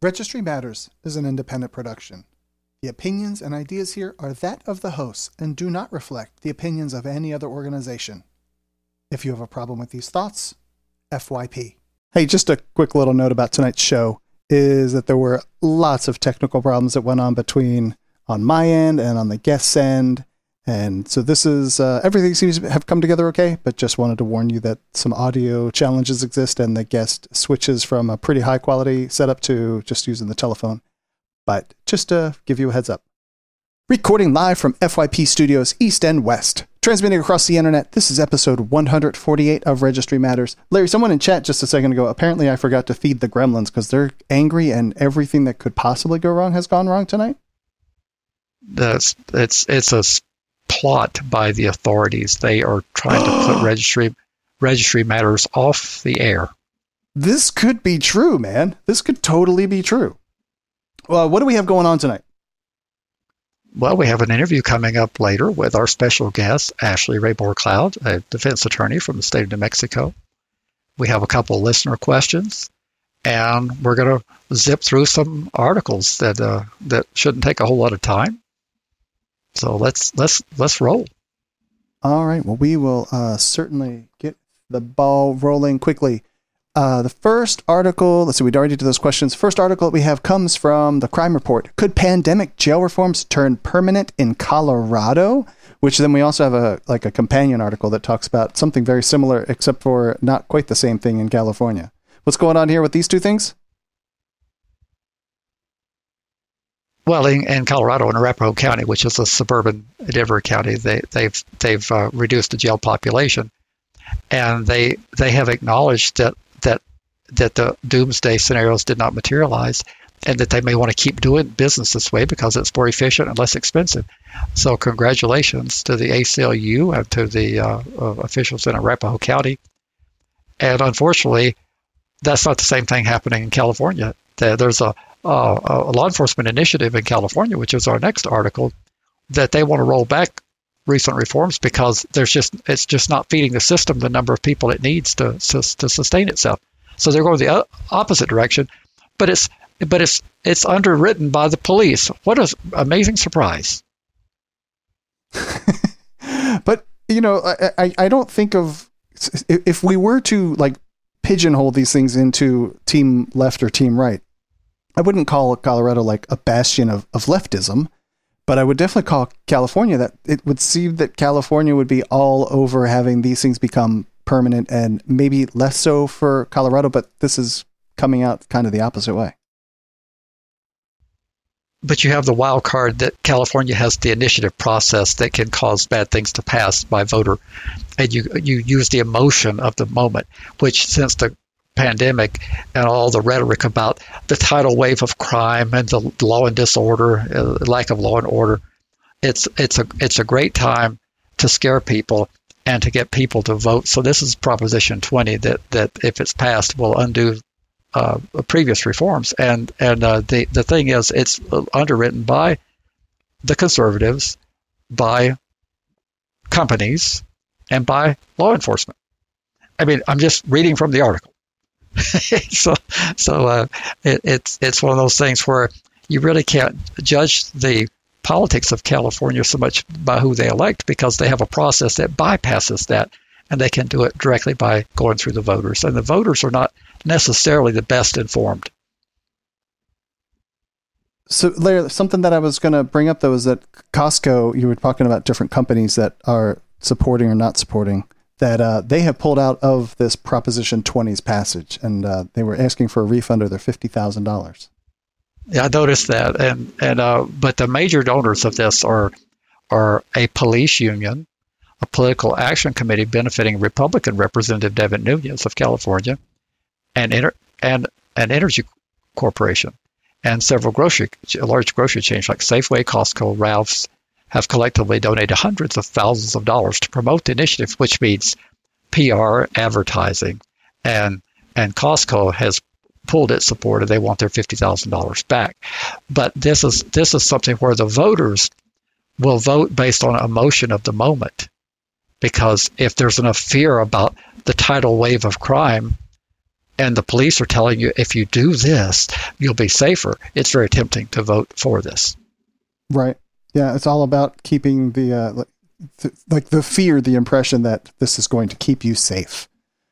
Registry Matters is an independent production. The opinions and ideas here are that of the hosts and do not reflect the opinions of any other organization. If you have a problem with these thoughts, FYP. Hey, just a quick little note about tonight's show is that there were lots of technical problems that went on on my end and on the guest's end. And so this is, everything seems to have come together okay, but just wanted to warn you that some audio challenges exist and the guest switches from a pretty high quality setup to just using the telephone. But just to give you a heads up. Recording live from FYP Studios East and West. Transmitting across the internet, this is episode 148 of Registry Matters. Larry, someone in chat just a second ago, apparently I forgot to feed the gremlins because they're angry and everything that could possibly go wrong has gone wrong tonight. It's a plot by the authorities. They are trying to put registry matters off the air. This could be true, man. This could totally be true. Well, what do we have going on tonight? Well, we have an interview coming up later with our special guest, Ashley Raybor Cloud, a defense attorney from the state of New Mexico. We have a couple of listener questions, and we're going to zip through some articles that shouldn't take a whole lot of time. So let's roll. All right. Well, we will certainly get the ball rolling quickly. The first article, let's see, we'd already did those questions. First article that we have comes from the Crime Report. Could pandemic jail reforms turn permanent in Colorado? Which then we also have a companion article that talks about something very similar, except for not quite the same thing in California. What's going on here with these two things? Well, in Colorado, in Arapahoe County, which is a suburban Denver county, they've reduced the jail population, and they have acknowledged that the doomsday scenarios did not materialize, and that they may want to keep doing business this way because it's more efficient and less expensive. So, congratulations to the ACLU and to the officials in Arapahoe County. And unfortunately, that's not the same thing happening in California. There's a law enforcement initiative in California, which is our next article, that they want to roll back recent reforms because it's just not feeding the system the number of people it needs to sustain itself. So they're going the opposite direction, but it's underwritten by the police. What an amazing surprise! But I don't think of, if we were to like pigeonhole these things into team left or team right, I wouldn't call Colorado like a bastion of leftism, but I would definitely call California that. It would seem that California would be all over having these things become permanent, and maybe less so for Colorado, but this is coming out kind of the opposite way. But you have the wild card that California has the initiative process that can cause bad things to pass by voter. And you use the emotion of the moment, which since the pandemic and all the rhetoric about the tidal wave of crime and the law and disorder, lack of law and order, it's a great time to scare people and to get people to vote. So this is Proposition 20 that if it's passed will undo previous reforms. And the thing is, it's underwritten by the conservatives, by companies, and by law enforcement. I mean, I'm just reading from the article. It's one of those things where you really can't judge the politics of California so much by who they elect, because they have a process that bypasses that, and they can do it directly by going through the voters. And the voters are not necessarily the best informed. So, Larry, something that I was going to bring up, though, is that Costco, you were talking about different companies that are supporting or not supporting, that they have pulled out of this Proposition 20's passage, and they were asking for a refund of their $50,000. Yeah, I noticed that, but the major donors of this are a police union, a political action committee benefiting Republican Representative Devin Nunes of California, and an energy corporation, and several large grocery chains like Safeway, Costco, Ralph's have collectively donated hundreds of thousands of dollars to promote the initiative, which means PR, advertising, and Costco has pulled its support, and they want their $50,000 back. But this is something where the voters will vote based on emotion of the moment, because if there's enough fear about the tidal wave of crime, and the police are telling you if you do this, you'll be safer, it's very tempting to vote for this. Right. Yeah, it's all about keeping the fear, the impression that this is going to keep you safe.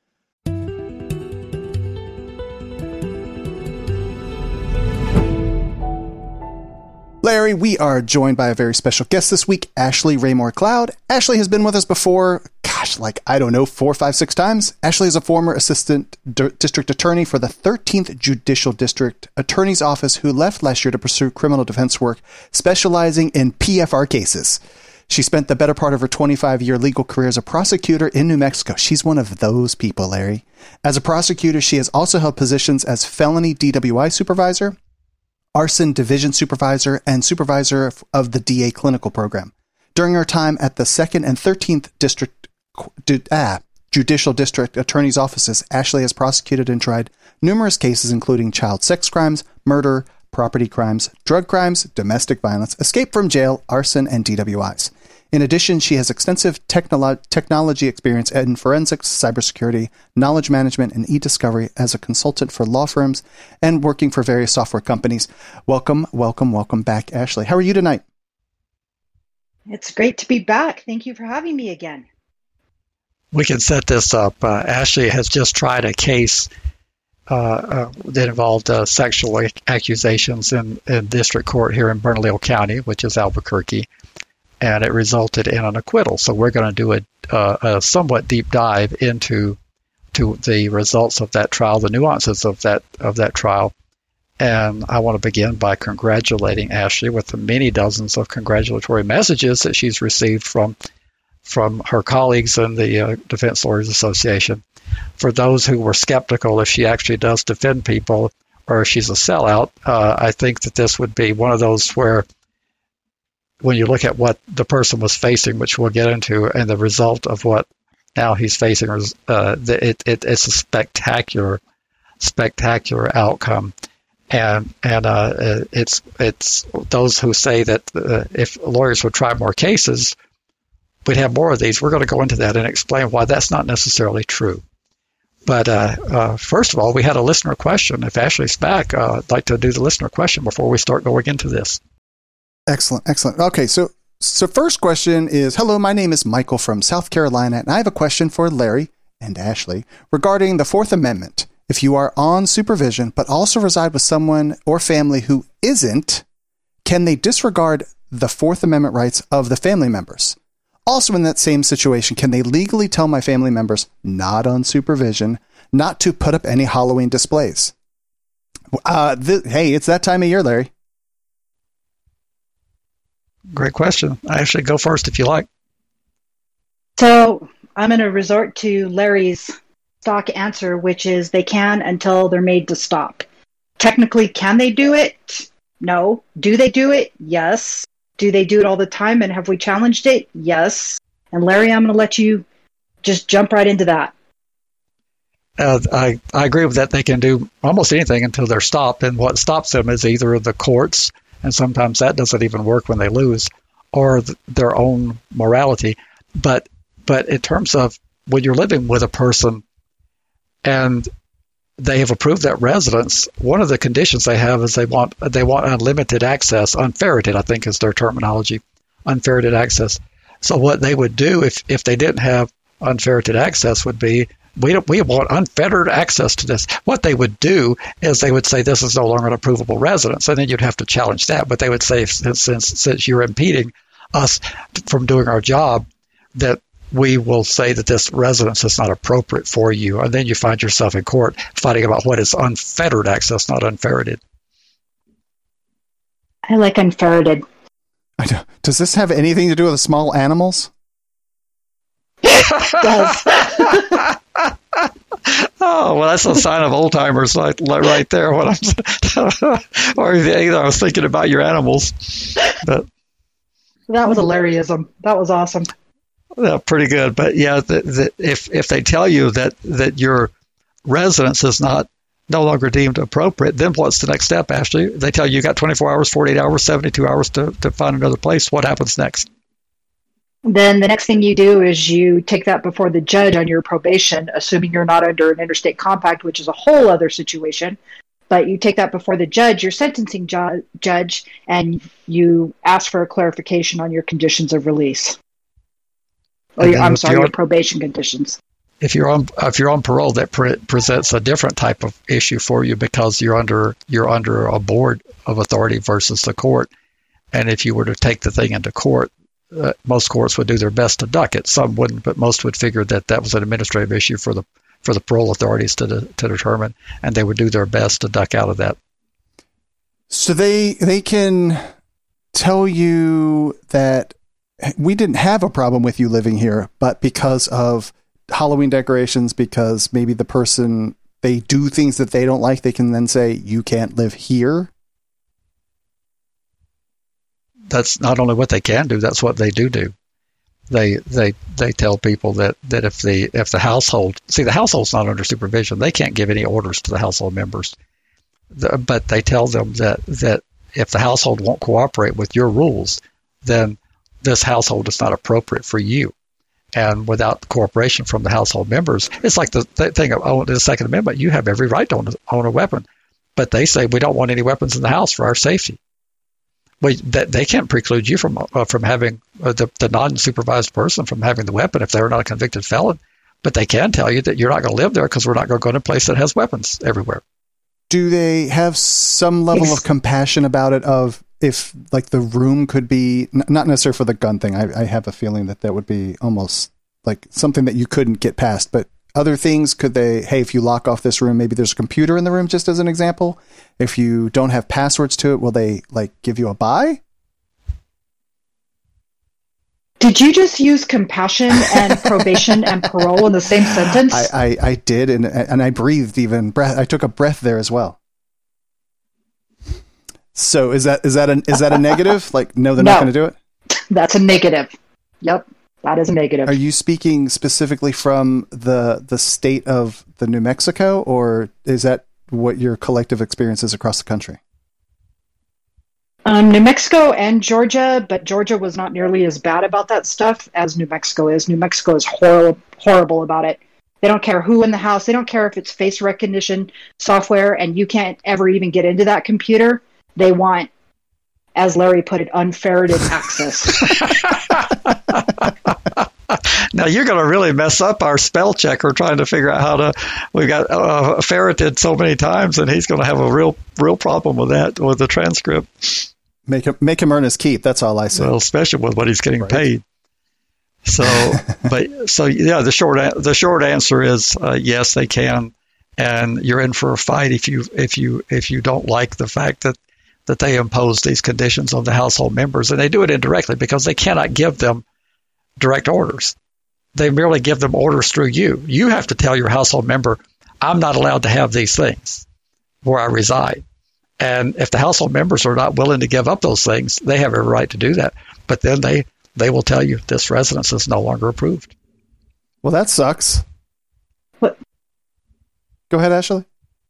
Larry, we are joined by a very special guest this week, Ashley Raymore Cloud. Ashley has been with us before, 4, 5, 6 times. Ashley is a former assistant district attorney for the 13th Judicial District Attorney's Office who left last year to pursue criminal defense work, specializing in PFR cases. She spent the better part of her 25-year legal career as a prosecutor in New Mexico. She's one of those people, Larry. As a prosecutor, she has also held positions as felony DWI supervisor, arson division supervisor, and supervisor of the DA clinical program. During her time at the 2nd and 13th Judicial District Attorney's Offices, Ashley has prosecuted and tried numerous cases including child sex crimes, murder, property crimes, drug crimes, domestic violence, escape from jail, arson, and DWIs. In addition, she has extensive technology experience in forensics, cybersecurity, knowledge management, and e-discovery as a consultant for law firms and working for various software companies. Welcome back, Ashley. How are you tonight? It's great to be back. Thank you for having me again. We can set this up. Ashley has just tried a case that involved sexual accusations in district court here in Bernalillo County, which is Albuquerque, and it resulted in an acquittal. So we're going to do a somewhat deep dive into the results of that trial, the nuances of that trial. And I want to begin by congratulating Ashley with the many dozens of congratulatory messages that she's received from her colleagues in the Defense Lawyers Association. For those who were skeptical if she actually does defend people or if she's a sellout, I think that this would be one of those where when you look at what the person was facing, which we'll get into, and the result of what now he's facing, it's a spectacular outcome. And it's those who say that if lawyers would try more cases, we'd have more of these. We're going to go into that and explain why that's not necessarily true. But first of all, we had a listener question. If Ashley's back, I'd like to do the listener question before we start going into this. Excellent. Okay, so first question is, hello, my name is Michael from South Carolina, and I have a question for Larry and Ashley regarding the Fourth Amendment. If you are on supervision, but also reside with someone or family who isn't, can they disregard the Fourth Amendment rights of the family members? Also in that same situation, can they legally tell my family members not on supervision not to put up any Halloween displays? Hey, it's that time of year, Larry. Great question. Ashley, go first if you like. So I'm going to resort to Larry's stock answer, which is they can until they're made to stop. Technically, can they do it? No. Do they do it? Yes. Do they do it all the time? And have we challenged it? Yes. And Larry, I'm going to let you just jump right into that. I agree with that. They can do almost anything until they're stopped. And what stops them is either the courts, and sometimes that doesn't even work when they lose, or their own morality. But in terms of when you're living with a person and they have approved that residence, one of the conditions they have is they want unlimited access, unferreted, I think is their terminology, unferreted access. So what they would do if they didn't have unferreted access would be, we want unfettered access to this. What they would do is they would say this is no longer an approvable residence, and then you'd have to challenge that. But they would say, since you're impeding us from doing our job, that we will say that this residence is not appropriate for you. And then you find yourself in court fighting about what is unfettered access, not unferreted. I like unferreted. I know. Does this have anything to do with small animals? It does. Oh, well, that's a sign of old timers right there. What or I was thinking about your animals. But that was a Larryism. That was awesome. Yeah, pretty good. But yeah, if they tell you that your residence is no longer deemed appropriate, then what's the next step, Ashley? They tell you got 24 hours, 48 hours, 72 hours to find another place. What happens next? then the next thing you do is you take that before the judge on your probation, assuming you're not under an interstate compact, which is a whole other situation. But you take that before the judge, your sentencing judge, and you ask for a clarification on your conditions of release. Or your probation conditions. If you're on parole, that presents a different type of issue for you because you're under a board of authority versus the court. And if you were to take the thing into court, most courts would do their best to duck it. Some wouldn't, but most would figure that was an administrative issue for the parole authorities to determine, and they would do their best to duck out of that. So they can tell you that we didn't have a problem with you living here, but because of Halloween decorations, because maybe the person, they do things that they don't like, they can then say, you can't live here. That's not only what they can do, that's what they do. They tell people that if the household, see, the household's not under supervision, they can't give any orders to the household members. But they tell them that if the household won't cooperate with your rules, then this household is not appropriate for you. And without cooperation from the household members, it's like the thing of the Second Amendment, you have every right to own a weapon. But they say we don't want any weapons in the house for our safety. They can't preclude you from having the non-supervised person from having the weapon if they're not a convicted felon. But they can tell you that you're not going to live there because we're not going to go to a place that has weapons everywhere. Do they have some level of compassion about it, of if like the room could be, not necessarily for the gun thing, I have a feeling that would be almost like something that you couldn't get past, but other things, could they, hey, if you lock off this room, maybe there's a computer in the room, just as an example. If you don't have passwords to it, will they like give you a buy? Did you just use compassion and probation and parole in the same sentence? I did, and I breathed even breath. I took a breath there as well. So is that a negative? Like, no, they're not going to do it? That's a negative. Yep, that is a negative. Are you speaking specifically from the state of the New Mexico, or is that what your collective experience is across the country? New Mexico and Georgia, but Georgia was not nearly as bad about that stuff as New Mexico is. New Mexico is horrible about it. They don't care who in the house. They don't care if it's face recognition software and you can't ever even get into that computer. They want, as Larry put it, unferreted access. Now you're going to really mess up our spell checker trying to figure out how to. We got ferreted so many times, and he's going to have a real problem with that with the transcript. Make him earn his keep. That's all I say. Well, especially with what he's getting paid. So, yeah, the short answer is yes, they can, and you're in for a fight if you don't like the fact that they impose these conditions on the household members, and they do it indirectly because they cannot give them direct orders. They merely give them orders through you. You have to tell your household member, I'm not allowed to have these things where I reside. And if the household members are not willing to give up those things, they have every right to do that. But then they will tell you this residence is no longer approved. Well, that sucks. What? Go ahead, Ashley.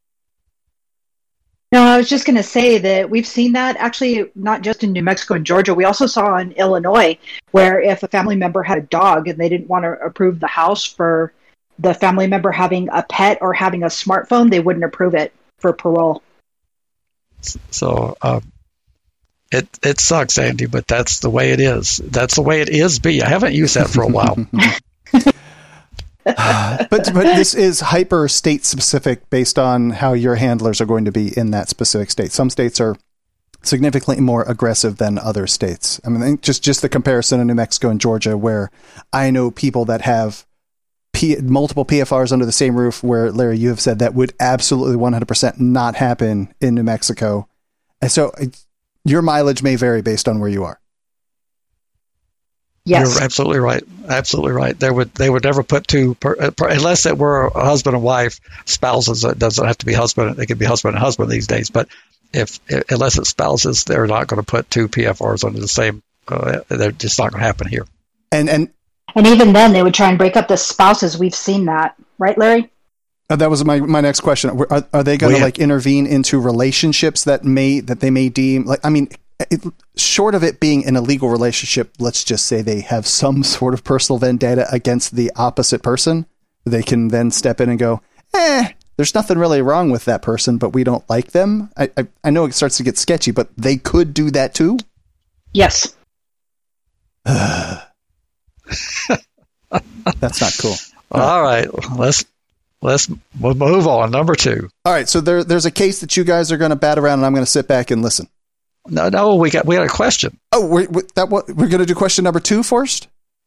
No, I was just going to say that we've seen that actually not just in New Mexico and Georgia. We also saw in Illinois where if a family member had a dog and they didn't want to approve the house for the family member having a pet or having a smartphone, they wouldn't approve it for parole. So it sucks, Andy, but that's the way it is. That's the way it is. I haven't used that for a while. But this is hyper state specific based on how your handlers are going to be in that specific state. Some states are significantly more aggressive than other states. I mean, just the comparison of New Mexico and Georgia, where I know people that have multiple PFRs under the same roof, where, Larry, you have said that would absolutely 100% not happen in New Mexico. And so your mileage may vary based on where you are. Yes. You're absolutely right. Absolutely right. They would never put two, unless it were a husband and wife, spouses. It doesn't have to be husband. It could be husband and husband these days. But unless it's spouses, they're not going to put two PFRs under the same. They're just not going to happen here. And even then, they would try and break up the spouses. We've seen that, right, Larry? That was my next question. Are they going to intervene into relationships that they may deem like? I mean, short of it being an illegal relationship, let's just say they have some sort of personal vendetta against the opposite person. They can then step in and go, there's nothing really wrong with that person, but we don't like them. I know it starts to get sketchy, but they could do that too? Yes. That's not cool. All right. We'll move on. Number 2. All right. So there's a case that you guys are going to bat around, and I'm going to sit back and listen. No, we had a question. Oh, we're going to do question number 2 first?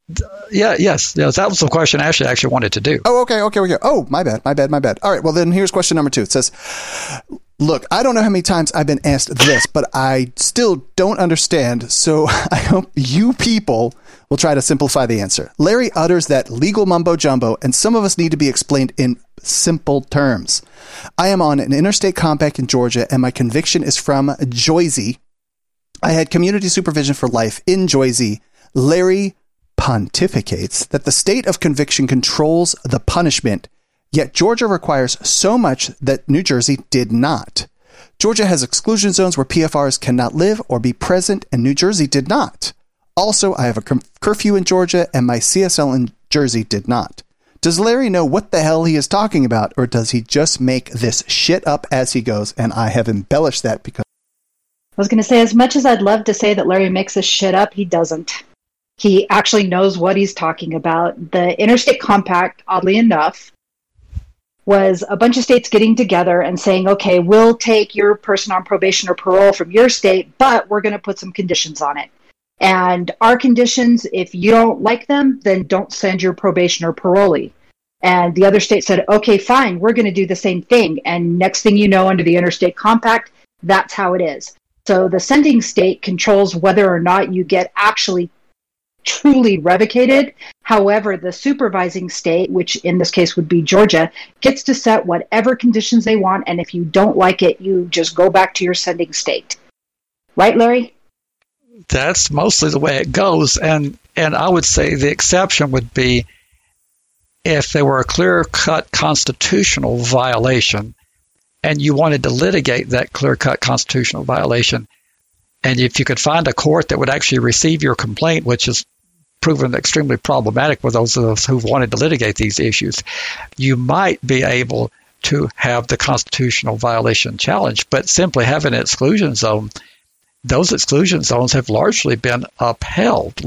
Yes. That was the question Ashley actually wanted to do. Oh, okay. Oh, my bad. All right. Well, then here's question number 2. It says, look, I don't know how many times I've been asked this, but I still don't understand. So I hope you people will try to simplify the answer. Larry utters that legal mumbo jumbo, and some of us need to be explained in simple terms. I am on an interstate compact in Georgia, and my conviction is from Joyzy. I had community supervision for life in Joyzy. Larry pontificates that the state of conviction controls the punishment, yet Georgia requires so much that New Jersey did not. Georgia has exclusion zones where PFRs cannot live or be present, and New Jersey did not. Also, I have a curfew in Georgia, and my CSL in Jersey did not. Does Larry know what the hell he is talking about, or does he just make this shit up as he goes? And I have embellished that because... I was going to say, as much as I'd love to say that Larry makes this shit up, he doesn't. He actually knows what he's talking about. The Interstate Compact, oddly enough, was a bunch of states getting together and saying, okay, we'll take your person on probation or parole from your state, but we're going to put some conditions on it. And our conditions, if you don't like them, then don't send your probation or parolee. And the other state said, okay, fine, we're going to do the same thing. And next thing you know, under the Interstate Compact, that's how it is. So the sending state controls whether or not you get actually truly revocated. However, the supervising state, which in this case would be Georgia, gets to set whatever conditions they want. And if you don't like it, you just go back to your sending state. Right, Larry? That's mostly the way it goes. And I would say the exception would be if there were a clear-cut constitutional violation and you wanted to litigate that clear-cut constitutional violation, and if you could find a court that would actually receive your complaint, which is proven extremely problematic for those of us who've wanted to litigate these issues, you might be able to have the constitutional violation challenged. But simply having an exclusion zone, those exclusion zones have largely been upheld.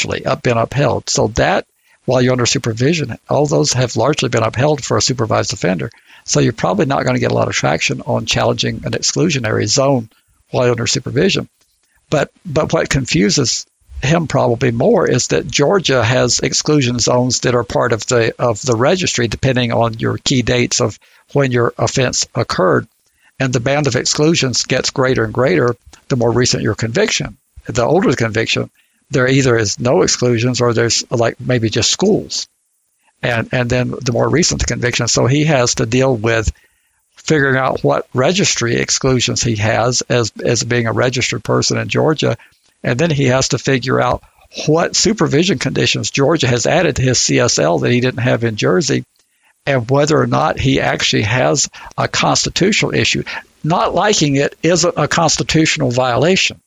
So that, while you're under supervision, all those have largely been upheld for a supervised offender. So you're probably not going to get a lot of traction on challenging an exclusionary zone while under supervision. But what confuses him probably more is that Georgia has exclusion zones that are part of the registry, depending on your key dates of when your offense occurred. And the band of exclusions gets greater and greater the more recent your conviction. The older the conviction, there either is no exclusions or there's like maybe just schools. And then the more recent the conviction. So he has to deal with figuring out what registry exclusions he has as being a registered person in Georgia. And then he has to figure out what supervision conditions Georgia has added to his CSL that he didn't have in Jersey, and whether or not he actually has a constitutional issue. Not liking it isn't a constitutional violation.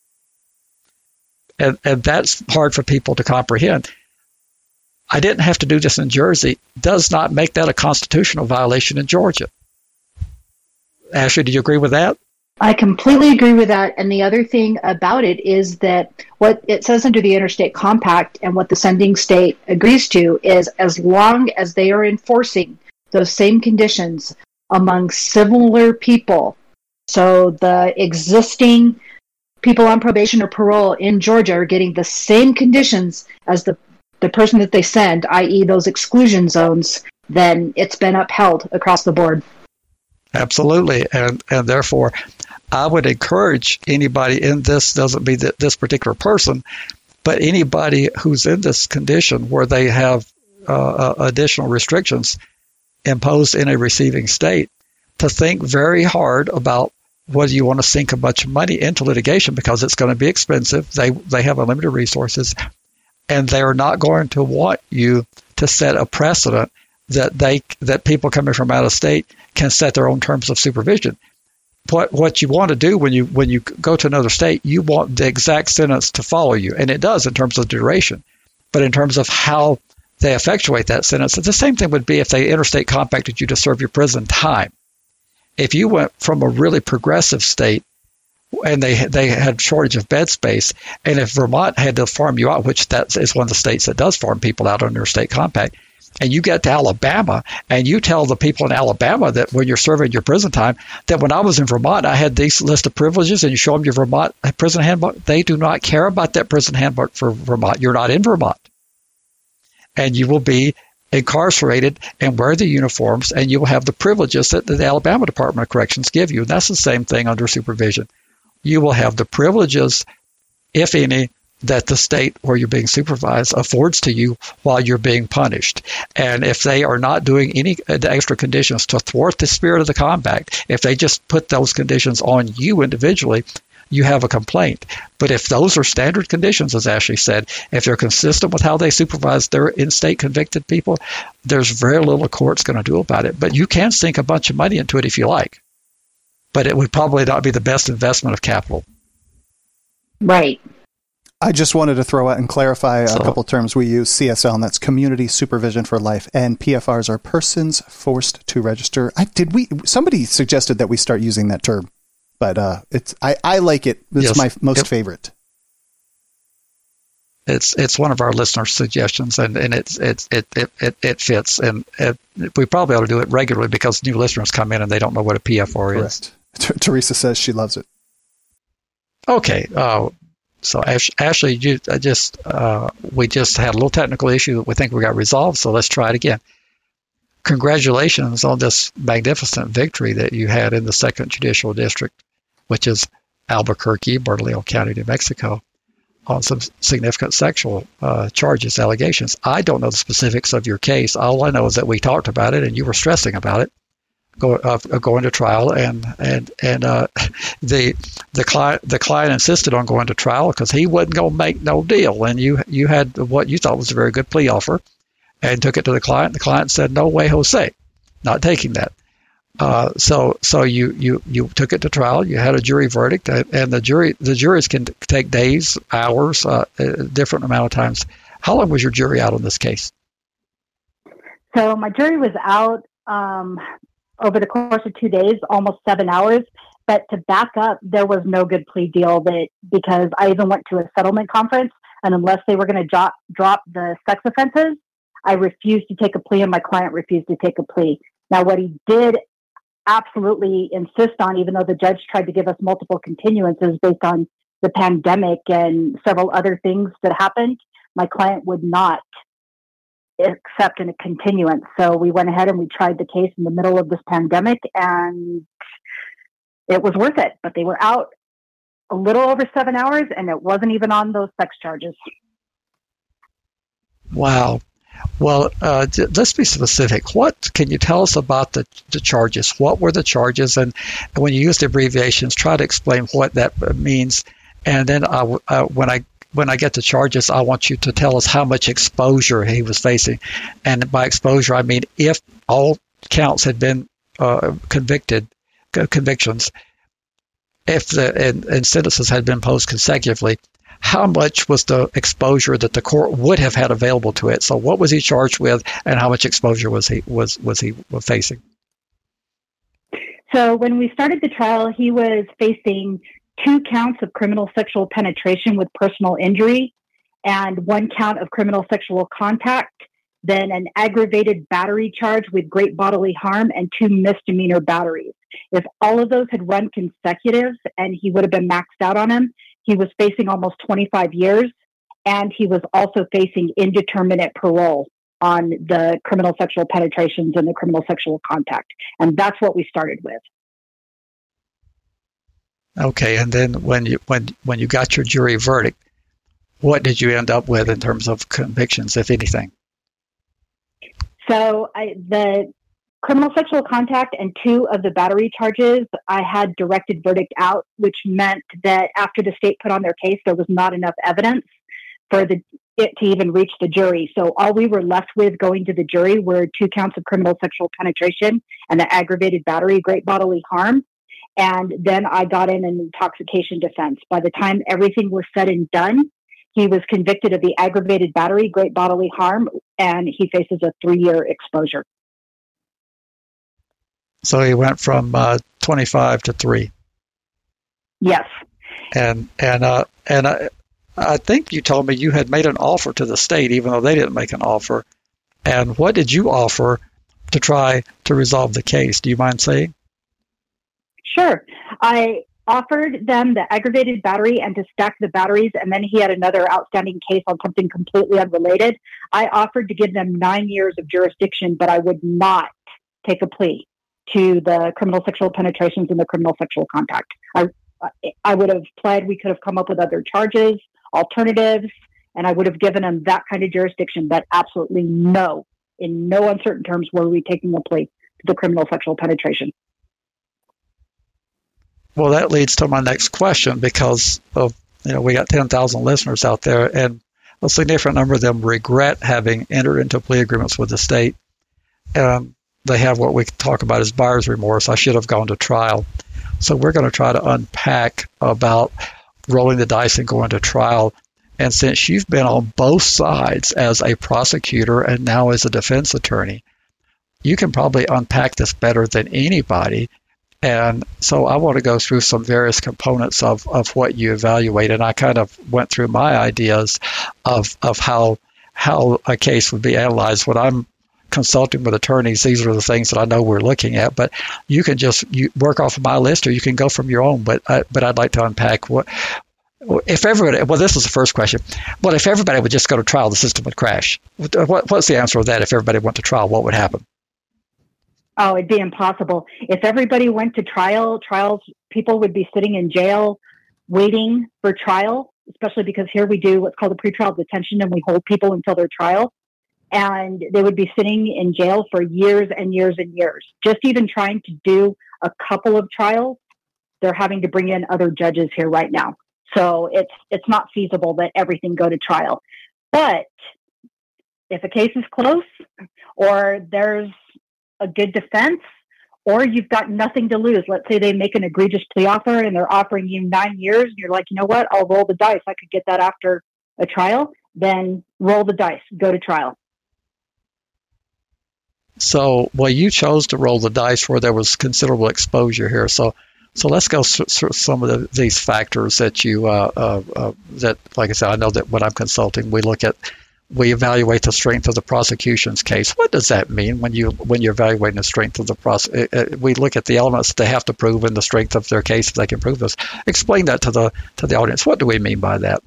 And that's hard for people to comprehend. I didn't have to do this in Jersey does not make that a constitutional violation in Georgia. Ashley, do you agree with that? I completely agree with that. And the other thing about it is that what it says under the Interstate Compact and what the sending state agrees to is as long as they are enforcing those same conditions among similar people. So the existing people on probation or parole in Georgia are getting the same conditions as the person that they send, i.e. those exclusion zones, then it's been upheld across the board. Absolutely. And therefore, I would encourage anybody in this, doesn't be this particular person, but anybody who's in this condition where they have additional restrictions imposed in a receiving state, to think very hard about whether you want to sink a bunch of money into litigation, because it's going to be expensive. They have unlimited resources, and they're not going to want you to set a precedent that people coming from out of state can set their own terms of supervision. what you want to do when you go to another state, you want the exact sentence to follow you, and it does in terms of duration, but in terms of how they effectuate that sentence, the same thing would be if they interstate compacted you to serve your prison time. If you went from a really progressive state and they had shortage of bed space, and if Vermont had to farm you out, which that is one of the states that does farm people out under state compact, and you get to Alabama and you tell the people in Alabama that when you're serving your prison time, that when I was in Vermont, I had this list of privileges, and you show them your Vermont prison handbook, they do not care about that prison handbook for Vermont. You're not in Vermont. And you will be incarcerated and wear the uniforms, and you will have the privileges that the Alabama Department of Corrections give you. And that's the same thing under supervision. You will have the privileges, if any, that the state where you're being supervised affords to you while you're being punished. And if they are not doing any extra conditions to thwart the spirit of the compact, if they just put those conditions on you individually, you have a complaint. But if those are standard conditions, as Ashley said, if they're consistent with how they supervise their in-state convicted people, there's very little a court's going to do about it. But you can sink a bunch of money into it if you like. But it would probably not be the best investment of capital. Right. I just wanted to throw out and clarify a couple terms we use. CSL, and that's Community Supervision for Life, and PFRs are persons forced to register. Somebody suggested that we start using that term, but I like it. It's my most favorite. It's one of our listener suggestions, and it fits, and we probably ought to do it regularly because new listeners come in and they don't know what a PFR is. Teresa says she loves it. Okay. So Ashley, we just had a little technical issue that we think we got resolved, so let's try it again. Congratulations on this magnificent victory that you had in the 2nd Judicial District, which is Albuquerque, Bernalillo County, New Mexico, on some significant sexual charges, allegations. I don't know the specifics of your case. All I know is that we talked about it and you were stressing about it. Going to trial, and the client insisted on going to trial because he wasn't going to make no deal, and you had what you thought was a very good plea offer, and took it to the client. The client said, "No way, Jose, not taking that." So you took it to trial. You had a jury verdict, and the juries can take days, hours, a different amount of times. How long was your jury out on this case? So my jury was out over the course of 2 days, almost 7 hours. But to back up, there was no good plea deal because I even went to a settlement conference, and unless they were going to drop the sex offenses, I refused to take a plea, and my client refused to take a plea. Now, what he did absolutely insist on, even though the judge tried to give us multiple continuances based on the pandemic and several other things that happened, my client would not accept a continuance. So we went ahead and we tried the case in the middle of this pandemic, and it was worth it. But they were out a little over 7 hours, and it wasn't even on those sex charges. Wow. Well, let's be specific. What can you tell us about the charges? What were the charges? And when you use the abbreviations, try to explain what that means. And then when I get to charges, I want you to tell us how much exposure he was facing. And by exposure, I mean if all counts had been convictions, and sentences had been imposed consecutively, how much was the exposure that the court would have had available to it? So what was he charged with, and how much exposure was he facing? So when we started the trial, he was facing 2 counts of criminal sexual penetration with personal injury and 1 count of criminal sexual contact, then an aggravated battery charge with great bodily harm, and 2 misdemeanor batteries. If all of those had run consecutive and he would have been maxed out on him, he was facing almost 25 years, and he was also facing indeterminate parole on the criminal sexual penetrations and the criminal sexual contact. And that's what we started with. Okay, and then when you got your jury verdict, what did you end up with in terms of convictions, if anything? So the criminal sexual contact and 2 of the battery charges, I had directed verdict out, which meant that after the state put on their case, there was not enough evidence for it to even reach the jury. So all we were left with going to the jury were 2 counts of criminal sexual penetration and the aggravated battery, great bodily harm. And then I got in an intoxication defense. By the time everything was said and done, he was convicted of the aggravated battery, great bodily harm, and he faces a 3-year exposure. So he went from 25 to 3. Yes. And I think you told me you had made an offer to the state, even though they didn't make an offer. And what did you offer to try to resolve the case? Do you mind saying? Sure. I offered them the aggravated battery and to stack the batteries, and then he had another outstanding case on something completely unrelated. I offered to give them 9 years of jurisdiction, but I would not take a plea to the criminal sexual penetrations and the criminal sexual contact. I would have pled. We could have come up with other charges, alternatives, and I would have given them that kind of jurisdiction, but absolutely no, in no uncertain terms were we taking a plea to the criminal sexual penetration. Well, that leads to my next question, because of, we got 10,000 listeners out there, and a significant number of them regret having entered into plea agreements with the state. They have what we talk about as buyer's remorse. I should have gone to trial. So we're going to try to unpack about rolling the dice and going to trial. And since you've been on both sides as a prosecutor and now as a defense attorney, you can probably unpack this better than anybody. And so I want to go through some various components of what you evaluate. And I kind of went through my ideas of how a case would be analyzed. When I'm consulting with attorneys, these are the things that I know we're looking at. But you can just work off of my list, or you can go from your own. But I'd like to unpack what if everybody. Well, this is the first question. Well, if everybody would just go to trial, the system would crash. What's the answer to that? If everybody went to trial, what would happen? Oh, it'd be impossible. If everybody went to trials, people would be sitting in jail waiting for trial, especially because here we do what's called a pretrial detention, and we hold people until their trial. And they would be sitting in jail for years and years and years. Just even trying to do a couple of trials, they're having to bring in other judges here right now. So it's not feasible that everything go to trial. But if a case is close, or there's a good defense, or you've got nothing to lose. Let's say they make an egregious plea offer and they're offering you 9 years, and you're like, you know what, I'll roll the dice. I could get that after a trial. Then roll the dice, go to trial. So, well, you chose to roll the dice where there was considerable exposure here. So let's go through some of these factors that you that, like I said, I know that when I'm consulting, we evaluate the strength of the prosecution's case. What does that mean when you're evaluating the strength of the we look at the elements that they have to prove and the strength of their case if they can prove this. Explain that to the audience. What do we mean by that?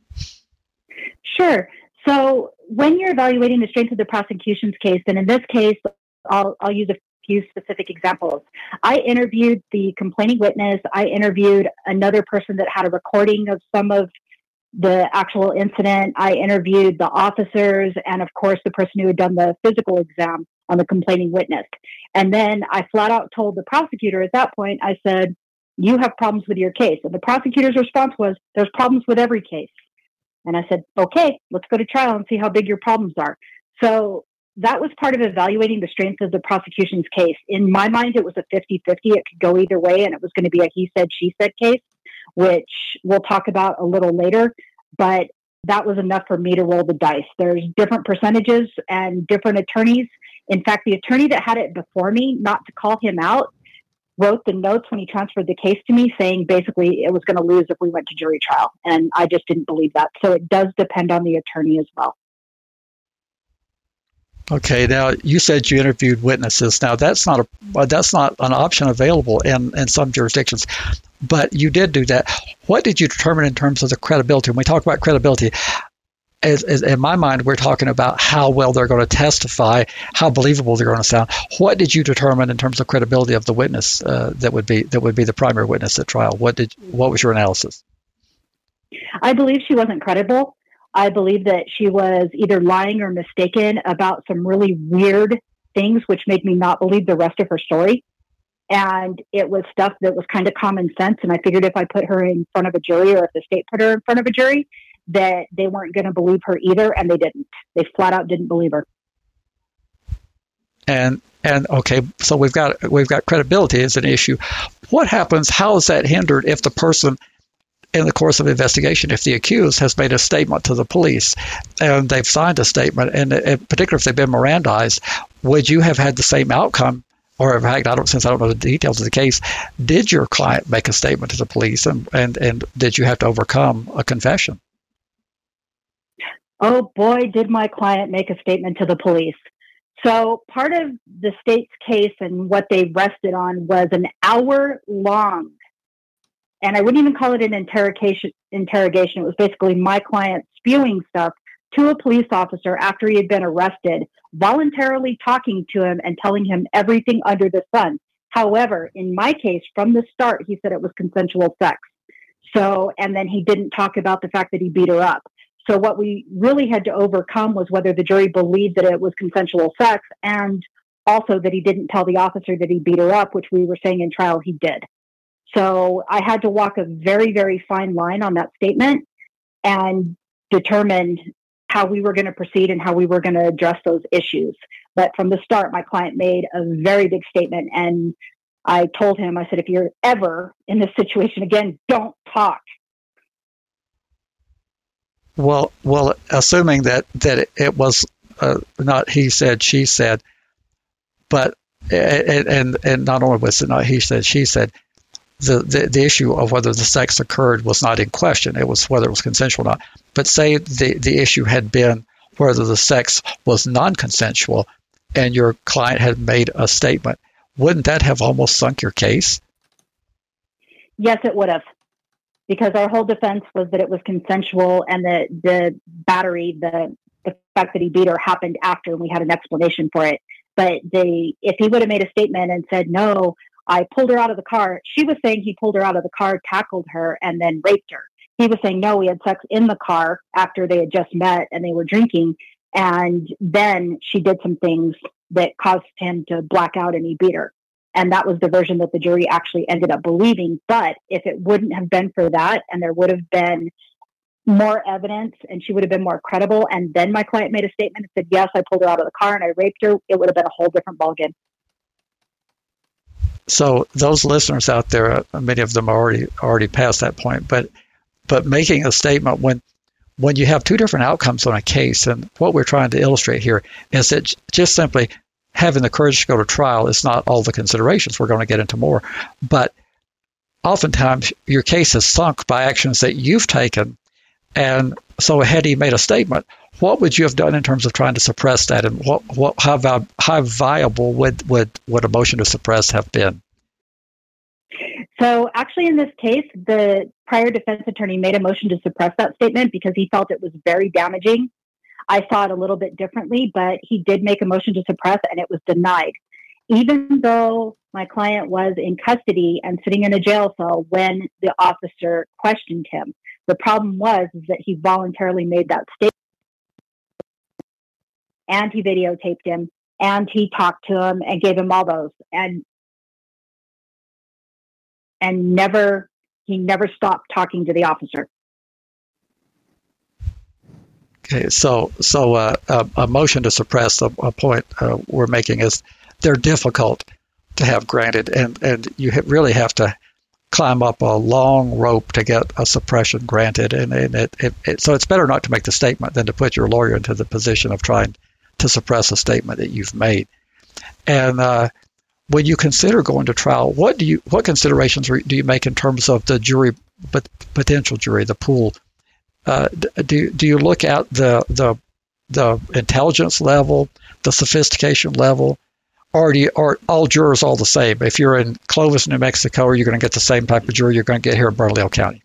Sure. So when you're evaluating the strength of the prosecution's case, and in this case, I'll use a few specific examples. I interviewed the complaining witness. I interviewed another person that had a recording of some of the actual incident. I interviewed the officers and, of course, the person who had done the physical exam on the complaining witness. And then I flat out told the prosecutor at that point, I said, you have problems with your case. And the prosecutor's response was, there's problems with every case. And I said, okay, let's go to trial and see how big your problems are. So that was part of evaluating the strength of the prosecution's case. In my mind, it was a 50-50. It could go either way, and it was going to be a he said, she said case, which we'll talk about a little later. But that was enough for me to roll the dice. There's different percentages and different attorneys. In fact, the attorney that had it before me, not to call him out, wrote the notes when he transferred the case to me saying basically it was going to lose if we went to jury trial. And I just didn't believe that. So it does depend on the attorney as well. Okay. Now you said you interviewed witnesses. Now that's not an option available in some jurisdictions, but you did do that. What did you determine in terms of the credibility? When we talk about credibility, as in my mind, we're talking about how well they're going to testify, how believable they're going to sound. What did you determine in terms of credibility of the witness that would be the primary witness at trial? What was your analysis? I believe she wasn't credible. I believe that she was either lying or mistaken about some really weird things, which made me not believe the rest of her story. And it was stuff that was kind of common sense. And I figured if I put her in front of a jury, or if the state put her in front of a jury, that they weren't going to believe her either. And they didn't. They flat out didn't believe her. And okay, so we've got credibility as an issue. what happens? How is that hindered if the person, in the course of investigation, if the accused has made a statement to the police and they've signed a statement, and particularly if they've been Mirandized, would you have had the same outcome? Or in fact, since I don't know the details of the case, did your client make a statement to the police, and did you have to overcome a confession? Oh boy, did my client make a statement to the police. So part of the state's case and what they rested on was an hour long, and I wouldn't even call it an interrogation. It was basically my client spewing stuff to a police officer after he had been arrested, voluntarily talking to him and telling him everything under the sun. However, in my case, from the start, he said it was consensual sex. So, and then he didn't talk about the fact that he beat her up. So what we really had to overcome was whether the jury believed that it was consensual sex, and also that he didn't tell the officer that he beat her up, which we were saying in trial he did. So I had to walk a very, very fine line on that statement and determine how we were going to proceed and how we were going to address those issues. But from the start, my client made a very big statement, and I told him, I said, if you're ever in this situation again, don't talk. Well, assuming that it was not he said, she said, but and not only was it not he said, she said, the issue of whether the sex occurred was not in question. It was whether it was consensual or not. But say the issue had been whether the sex was non-consensual and your client had made a statement. Wouldn't that have almost sunk your case? Yes, it would have. Because our whole defense was that it was consensual, and the battery, the fact that he beat her happened after, and we had an explanation for it. But if he would have made a statement and said, no, I pulled her out of the car, she was saying he pulled her out of the car, tackled her, and then raped her. He was saying, no, we had sex in the car after they had just met and they were drinking. And then she did some things that caused him to black out and he beat her. And that was the version that the jury actually ended up believing. But if it wouldn't have been for that, and there would have been more evidence and she would have been more credible, and then my client made a statement and said, yes, I pulled her out of the car and I raped her, it would have been a whole different ballgame. So those listeners out there, many of them are already past that point. But making a statement when you have two different outcomes on a case, and what we're trying to illustrate here is that just simply having the courage to go to trial is not all the considerations. We're going to get into more. But oftentimes your case is sunk by actions that you've taken. And so had he made a statement, what would you have done in terms of trying to suppress that? And how viable would a motion to suppress have been? So actually in this case, the prior defense attorney made a motion to suppress that statement because he felt it was very damaging. I saw it a little bit differently, but he did make a motion to suppress and it was denied. Even though my client was in custody and sitting in a jail cell when the officer questioned him, the problem was that he voluntarily made that statement, and he videotaped him, and he talked to him and gave him all those, and he never stopped talking to the officer. Okay, so a motion to suppress, a point we're making is they're difficult to have granted, and you really have to climb up a long rope to get a suppression granted, and so it's better not to make the statement than to put your lawyer into the position of trying to suppress a statement that you've made. And when you consider going to trial, what considerations do you make in terms of the jury, potential jury, the pool? Do you look at the intelligence level, the sophistication level, or are all jurors all the same? If you're in Clovis, New Mexico, are you going to get the same type of jury you're going to get here in Bernalillo County?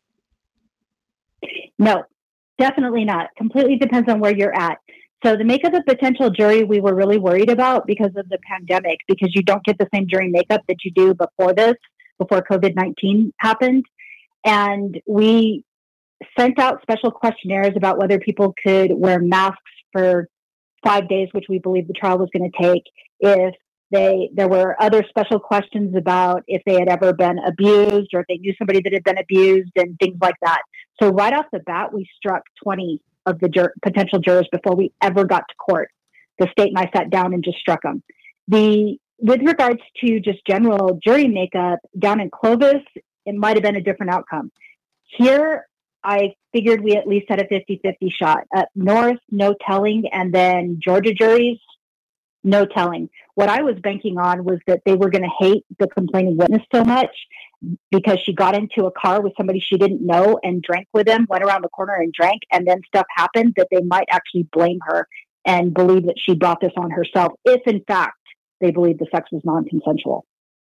No, definitely not. Completely depends on where you're at. So the makeup of potential jury, we were really worried about because of the pandemic, because you don't get the same jury makeup that you do before COVID-19 happened. And we sent out special questionnaires about whether people could wear masks for 5 days, which we believe the trial was going to take. If there were other special questions about if they had ever been abused or if they knew somebody that had been abused and things like that. So right off the bat, we struck 20 of the potential jurors before we ever got to court. The state and I sat down and just struck them. The with regards to just general jury makeup, down in Clovis, it might have been a different outcome. Here, I figured we at least had a 50-50 shot. Up north, no telling, and then Georgia juries, no telling. What I was banking on was that they were going to hate the complaining witness so much because she got into a car with somebody she didn't know and drank with them, went around the corner and drank, and then stuff happened, that they might actually blame her and believe that she brought this on herself, if in fact they believe the sex was non-consensual.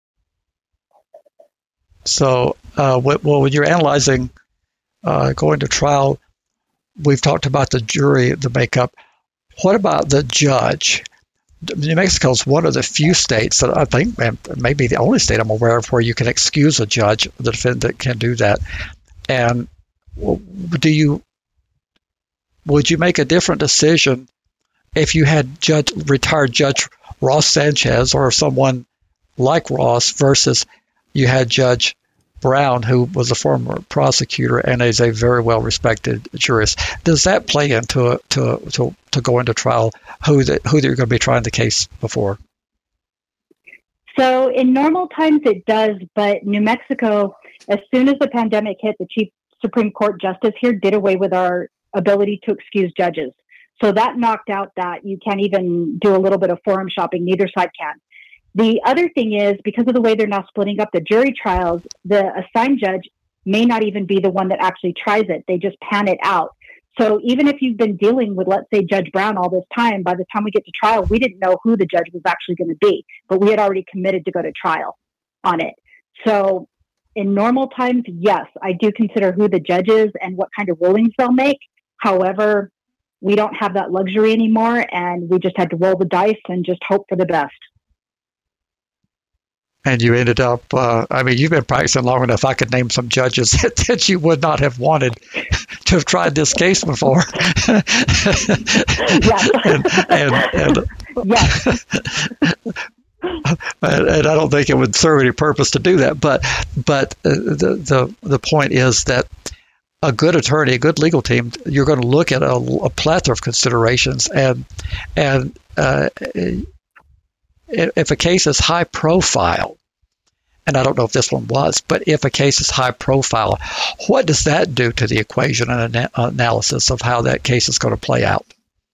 So, when you're analyzing going to trial, we've talked about the jury, the makeup. What about the judge? New Mexico is one of the few states that I think, and maybe the only state I'm aware of, where you can excuse a judge. The defendant can do that. And would you make a different decision if you had retired Judge Ross Sanchez or someone like Ross versus you had Judge Brown, who was a former prosecutor and is a very well-respected jurist? Does that play into to go into trial, who you're going to be trying the case before? So in normal times it does, but New Mexico, as soon as the pandemic hit, the Chief Supreme Court Justice here did away with our ability to excuse judges. So that knocked out that you can't even do a little bit of forum shopping. Neither side can. The other thing is, because of the way they're now splitting up the jury trials, the assigned judge may not even be the one that actually tries it. They just pan it out. So even if you've been dealing with, let's say, Judge Brown all this time, by the time we get to trial, we didn't know who the judge was actually going to be, but we had already committed to go to trial on it. So in normal times, yes, I do consider who the judge is and what kind of rulings they'll make. However, we don't have that luxury anymore, and we just had to roll the dice and just hope for the best. And you ended up, you've been practicing long enough. I could name some judges that you would not have wanted to have tried this case before. Yes. and yes. And I don't think it would serve any purpose to do that. But the point is that a good attorney, a good legal team, you're going to look at a plethora of considerations, and if a case is high profile, and I don't know if this one was, but if a case is high profile, what does that do to the equation and analysis of how that case is going to play out?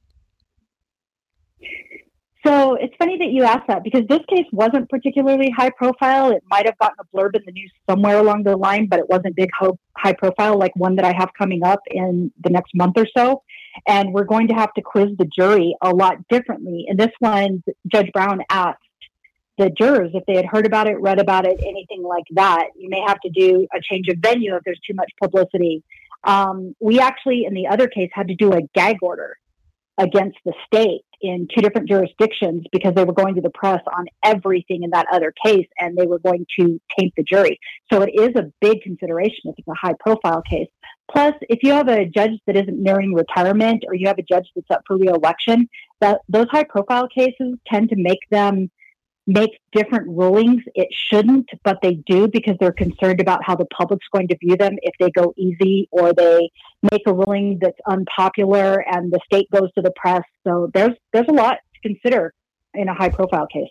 So it's funny that you asked that, because this case wasn't particularly high profile. It might have gotten a blurb in the news somewhere along the line, but it wasn't big high profile like one that I have coming up in the next month or so. And we're going to have to quiz the jury a lot differently. In this one, Judge Brown asked the jurors if they had heard about it, read about it, anything like that. You may have to do a change of venue if there's too much publicity. We actually, in the other case, had to do a gag order against the state in two different jurisdictions because they were going to the press on everything in that other case, and they were going to taint the jury. So it is a big consideration if it's a high-profile case. Plus, if you have a judge that isn't nearing retirement, or you have a judge that's up for re-election, those high-profile cases tend to make them make different rulings. It shouldn't, but they do, because they're concerned about how the public's going to view them if they go easy or they make a ruling that's unpopular and the state goes to the press. So there's a lot to consider in a high-profile case.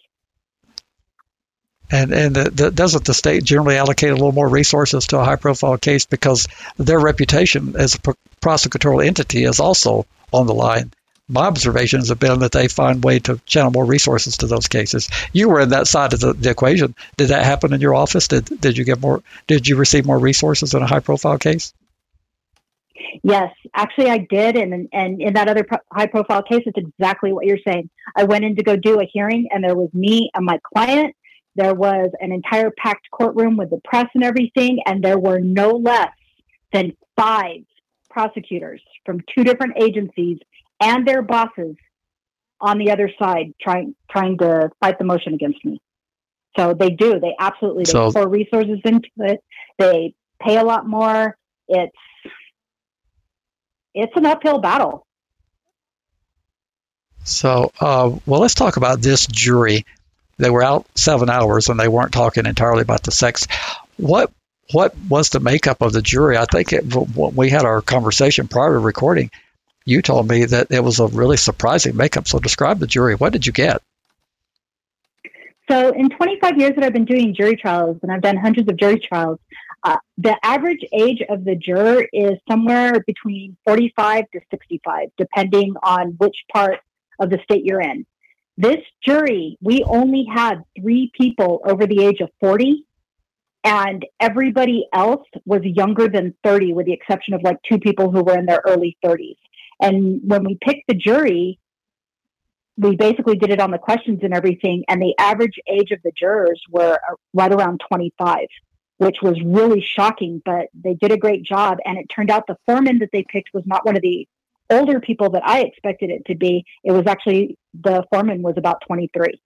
And doesn't the state generally allocate a little more resources to a high-profile case because their reputation as a prosecutorial entity is also on the line? My observations have been that they find a way to channel more resources to those cases. You were in that side of the equation. Did that happen in your office? Did you get more? Did you receive more resources in a high-profile case? Yes, actually I did. And in that other high-profile case, it's exactly what you're saying. I went in to go do a hearing, and there was me and my client. There was an entire packed courtroom with the press and everything, and there were no less than 5 prosecutors from 2 different agencies and their bosses on the other side trying to fight the motion against me. So they do. They absolutely pour resources into it. They pay a lot more. It's an uphill battle. So, let's talk about this jury. They were out 7 hours and they weren't talking entirely about the sex. What was the makeup of the jury? I think when we had our conversation prior to recording, you told me that it was a really surprising makeup. So describe the jury. What did you get? So in 25 years that I've been doing jury trials, and I've done hundreds of jury trials, the average age of the juror is somewhere between 45 to 65, depending on which part of the state you're in. This jury, we only had 3 people over the age of 40, and everybody else was younger than 30, with the exception of like 2 people who were in their early 30s. And when we picked the jury, we basically did it on the questions and everything, and the average age of the jurors were right around 25, which was really shocking, but they did a great job. And it turned out the foreman that they picked was not one of the older people that I expected it to be. It was actually, the foreman was about 23.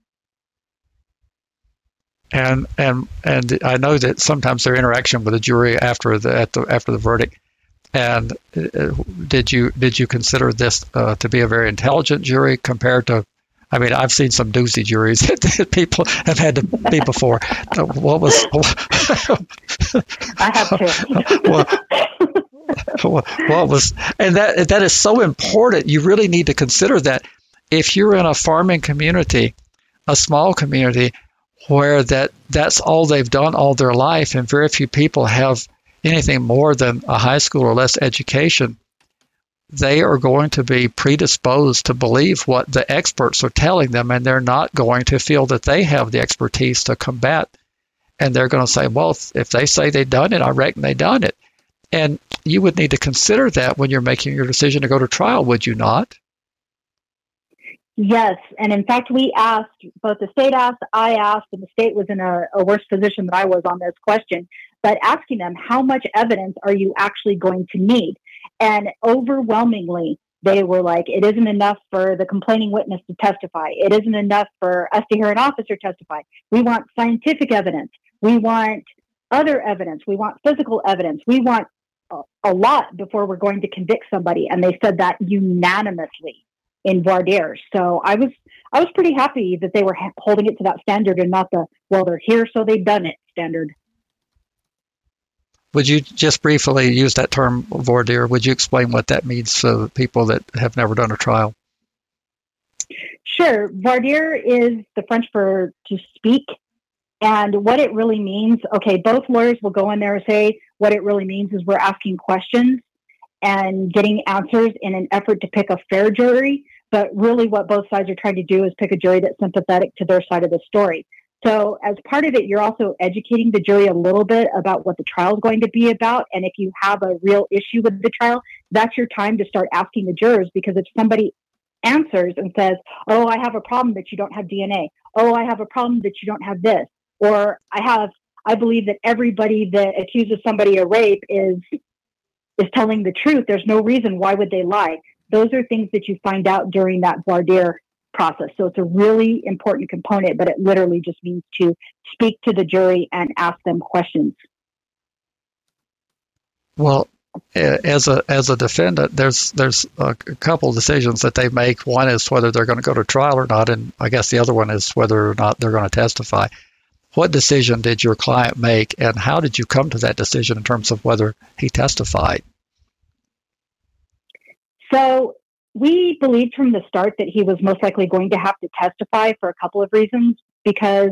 And I know that sometimes their interaction with the jury after the verdict. And did you consider this to be a very intelligent jury compared to? I mean, I've seen some doozy juries that people have had to be before. What was? I have to. What was? And that is so important. You really need to consider that if you're in a farming community, a small community, where that's all they've done all their life, and very few people have anything more than a high school or less education, they are going to be predisposed to believe what the experts are telling them, and they're not going to feel that they have the expertise to combat. And they're going to say, well, if they say they've done it, I reckon they've done it. And you would need to consider that when you're making your decision to go to trial, would you not? Yes. And in fact, we asked, both the state asked, I asked, and the state was in a worse position than I was on this question, but asking them, how much evidence are you actually going to need? And overwhelmingly, they were like, it isn't enough for the complaining witness to testify. It isn't enough for us to hear an officer testify. We want scientific evidence. We want other evidence. We want physical evidence. We want a lot before we're going to convict somebody. And they said that unanimously in voir dire. So I was pretty happy that they were holding it to that standard and not the, well, they're here, so they've done it standard. Would you just briefly use that term, voir dire? Would you explain what that means to people that have never done a trial? Sure. Voir dire is the French for to speak. And what it really means, okay, both lawyers will go in there and say what it really means is we're asking questions and getting answers in an effort to pick a fair jury. But really what both sides are trying to do is pick a jury that's sympathetic to their side of the story. So as part of it, you're also educating the jury a little bit about what the trial is going to be about. And if you have a real issue with the trial, that's your time to start asking the jurors, because if somebody answers and says, oh, I have a problem that you don't have DNA. Oh, I have a problem that you don't have this. Or I believe that everybody that accuses somebody of rape is telling the truth. There's no reason. Why would they lie? Those are things that you find out during that voir dire process. So it's a really important component, but it literally just means to speak to the jury and ask them questions. Well, as a defendant, there's a couple of decisions that they make. One is whether they're going to go to trial or not, and I guess the other one is whether or not they're going to testify. What decision did your client make, and how did you come to that decision in terms of whether he testified? So we believed from the start that he was most likely going to have to testify for a couple of reasons, because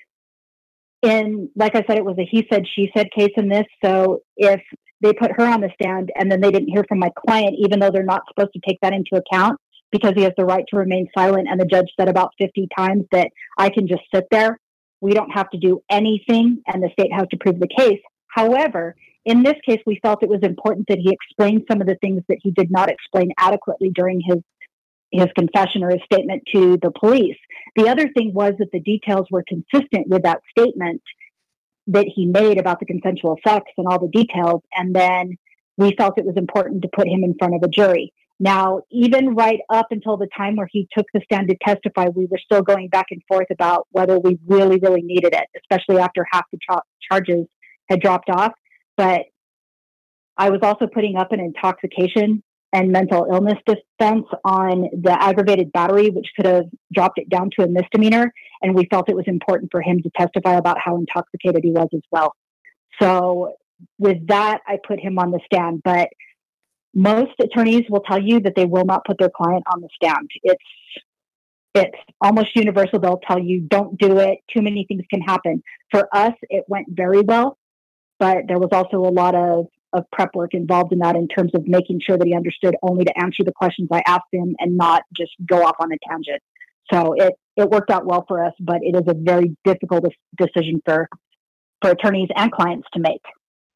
like I said, it was a he said, she said case in this. So if they put her on the stand and then they didn't hear from my client, even though they're not supposed to take that into account because he has the right to remain silent, and the judge said about 50 times that I can just sit there, we don't have to do anything, and the state has to prove the case. However, in this case, we felt it was important that he explained some of the things that he did not explain adequately during his confession or his statement to the police. The other thing was that the details were consistent with that statement that he made about the consensual sex and all the details. And then we felt it was important to put him in front of a jury. Now, even right up until the time where he took the stand to testify, we were still going back and forth about whether we really, really needed it, especially after half the charges had dropped off. But I was also putting up an intoxication and mental illness defense on the aggravated battery, which could have dropped it down to a misdemeanor. And we felt it was important for him to testify about how intoxicated he was as well. So with that, I put him on the stand. But most attorneys will tell you that they will not put their client on the stand. It's almost universal. They'll tell you, don't do it. Too many things can happen. For us, it went very well, but there was also a lot of prep work involved in that in terms of making sure that he understood only to answer the questions I asked him and not just go off on a tangent. So it worked out well for us, but it is a very difficult decision for attorneys and clients to make.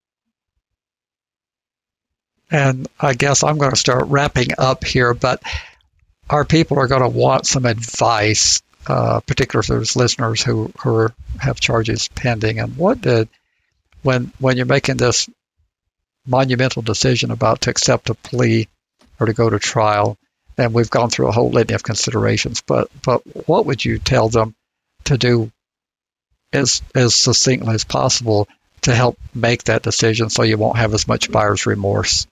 And I guess I'm going to start wrapping up here, but our people are going to want some advice, particularly if there's listeners who have charges pending. And when you're making this monumental decision about to accept a plea or to go to trial, and we've gone through a whole litany of considerations, but what would you tell them to do as succinctly as possible to help make that decision so you won't have as much buyer's remorse?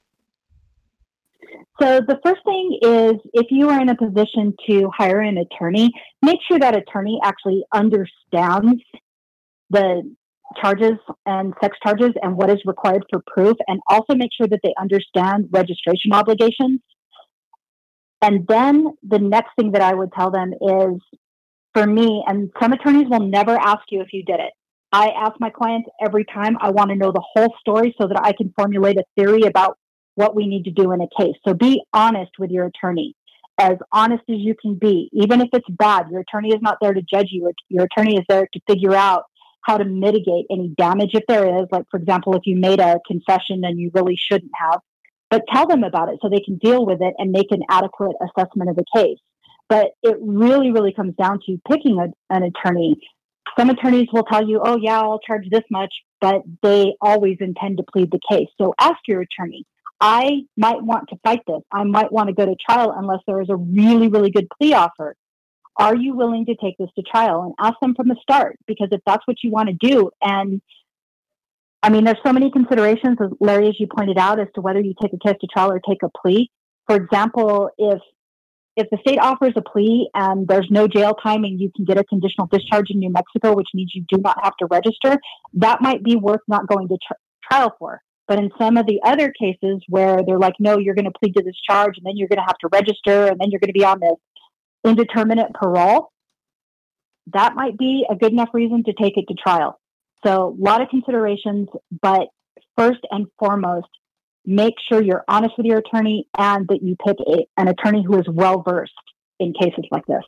So the first thing is, if you are in a position to hire an attorney, make sure that attorney actually understands the charges and sex charges and what is required for proof, and also make sure that they understand registration obligations. And then the next thing that I would tell them is, for me, and some attorneys will never ask you if you did it. I ask my clients every time. I want to know the whole story so that I can formulate a theory about what we need to do in a case. So be honest with your attorney, as honest as you can be. Even if it's bad, your attorney is not there to judge you. Your attorney is there to figure out how to mitigate any damage if there is. Like, for example, if you made a confession and you really shouldn't have, but tell them about it so they can deal with it and make an adequate assessment of the case. But it really, really comes down to picking an attorney. Some attorneys will tell you, oh, yeah, I'll charge this much, but they always intend to plead the case. So ask your attorney, I might want to fight this. I might want to go to trial unless there is a really, really good plea offer. Are you willing to take this to trial? And ask them from the start, because if that's what you want to do, and I mean, there's so many considerations, Larry, as you pointed out, as to whether you take a case to trial or take a plea. For example, if the state offers a plea and there's no jail time and you can get a conditional discharge in New Mexico, which means you do not have to register, that might be worth not going to trial for. But in some of the other cases where they're like, no, you're going to plead to this charge and then you're going to have to register and then you're going to be on this indeterminate parole, that might be a good enough reason to take it to trial. So a lot of considerations, but first and foremost, make sure you're honest with your attorney and that you pick an attorney who is well-versed in cases like this.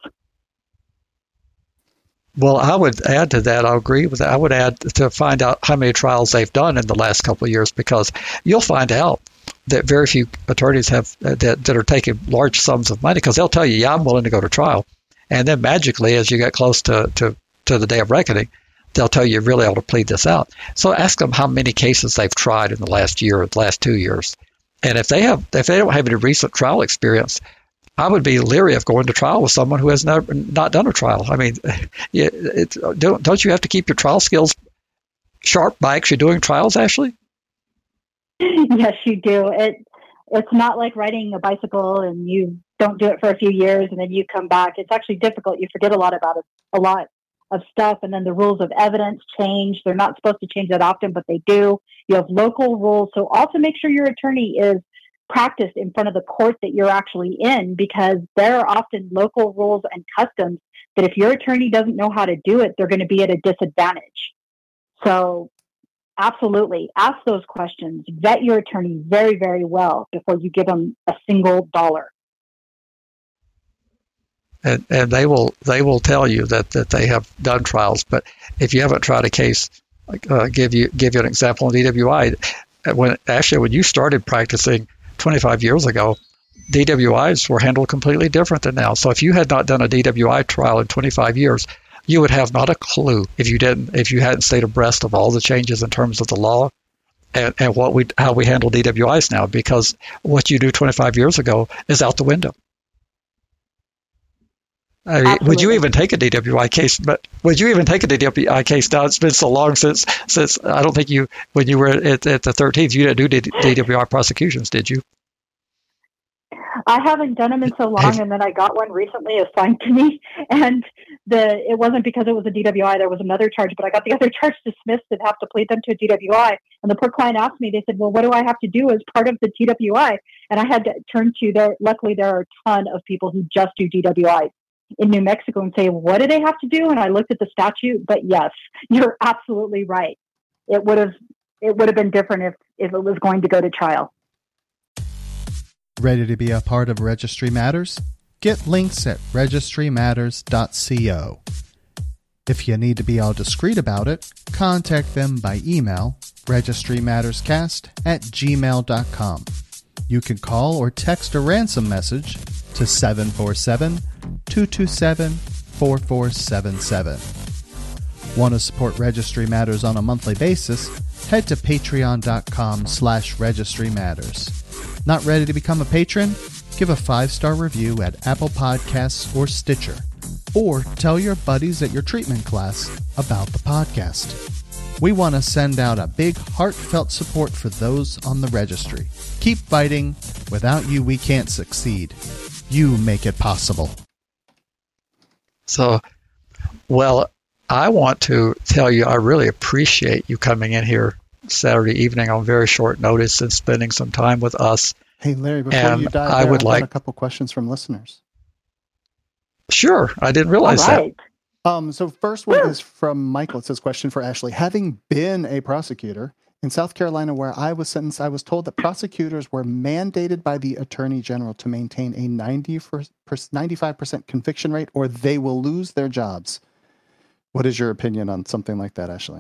Well, I would add to that. I agree with that. I would add to find out how many trials they've done in the last couple of years, because you'll find out that very few attorneys have that are taking large sums of money, because they'll tell you, yeah, I'm willing to go to trial. And then magically, as you get close to the day of reckoning, they'll tell you really ought to plead this out. So ask them how many cases they've tried in the last year or the last 2 years. And if they don't have any recent trial experience, I would be leery of going to trial with someone who has not done a trial. I mean, don't you have to keep your trial skills sharp by actually doing trials, Ashley? Yes, you do. It's not like riding a bicycle and you don't do it for a few years and then you come back. It's actually difficult. You forget a lot about it, a lot of stuff, and then the rules of evidence change. They're not supposed to change that often, but they do. You have local rules. So also make sure your attorney is practiced in front of the court that you're actually in, because there are often local rules and customs that if your attorney doesn't know how to do it, they're going to be at a disadvantage. So absolutely ask those questions. Vet your attorney very, very well before you give them a single dollar. And they will tell you that they have done trials. But if you haven't tried a case, give you an example in DWI. When you started practicing 25 years ago, DWIs were handled completely different than now. So if you had not done a DWI trial in 25 years, you would have not a clue if you hadn't stayed abreast of all the changes in terms of the law and how we handle DWIs now, because what you do 25 years ago is out the window. I mean, would you even take a DWI case? But would you even take a DWI case now? It's been so long since I don't think when you were at the 13th, you didn't do DWI prosecutions, did you? I haven't done them in so long, and then I got one recently assigned to me, and it wasn't because it was a DWI. There was another charge, but I got the other charge dismissed and have to plead them to a DWI. And the poor client asked me, they said, well, what do I have to do as part of the DWI? And I had to turn to luckily there are a ton of people who just do DWI. in New Mexico and say, what do they have to do? And I looked at the statute, but yes, you're absolutely right. It would have been different if it was going to go to trial. Ready to be a part of Registry Matters? Get links at registrymatters.co. If you need to be all discreet about it, contact them by email, registrymatterscast@gmail.com. You can call or text a ransom message to 747-227-4477. Want to support Registry Matters on a monthly basis? Head to patreon.com/Registry Matters. Not ready to become a patron? Give a 5-star review at Apple Podcasts or Stitcher. Or tell your buddies at your treatment class about the podcast. We want to send out a big heartfelt support for those on the registry. Keep fighting. Without you, we can't succeed. You make it possible. So, well, I want to tell you I really appreciate you coming in here Saturday evening on very short notice and spending some time with us. Hey, Larry, before you dive there, I've got a couple questions from listeners. Sure. I didn't realize that. So first one is from Michael. It says, question for Ashley. Having been a prosecutor in South Carolina where I was sentenced, I was told that prosecutors were mandated by the Attorney General to maintain a 95% conviction rate or they will lose their jobs. What is your opinion on something like that, Ashley?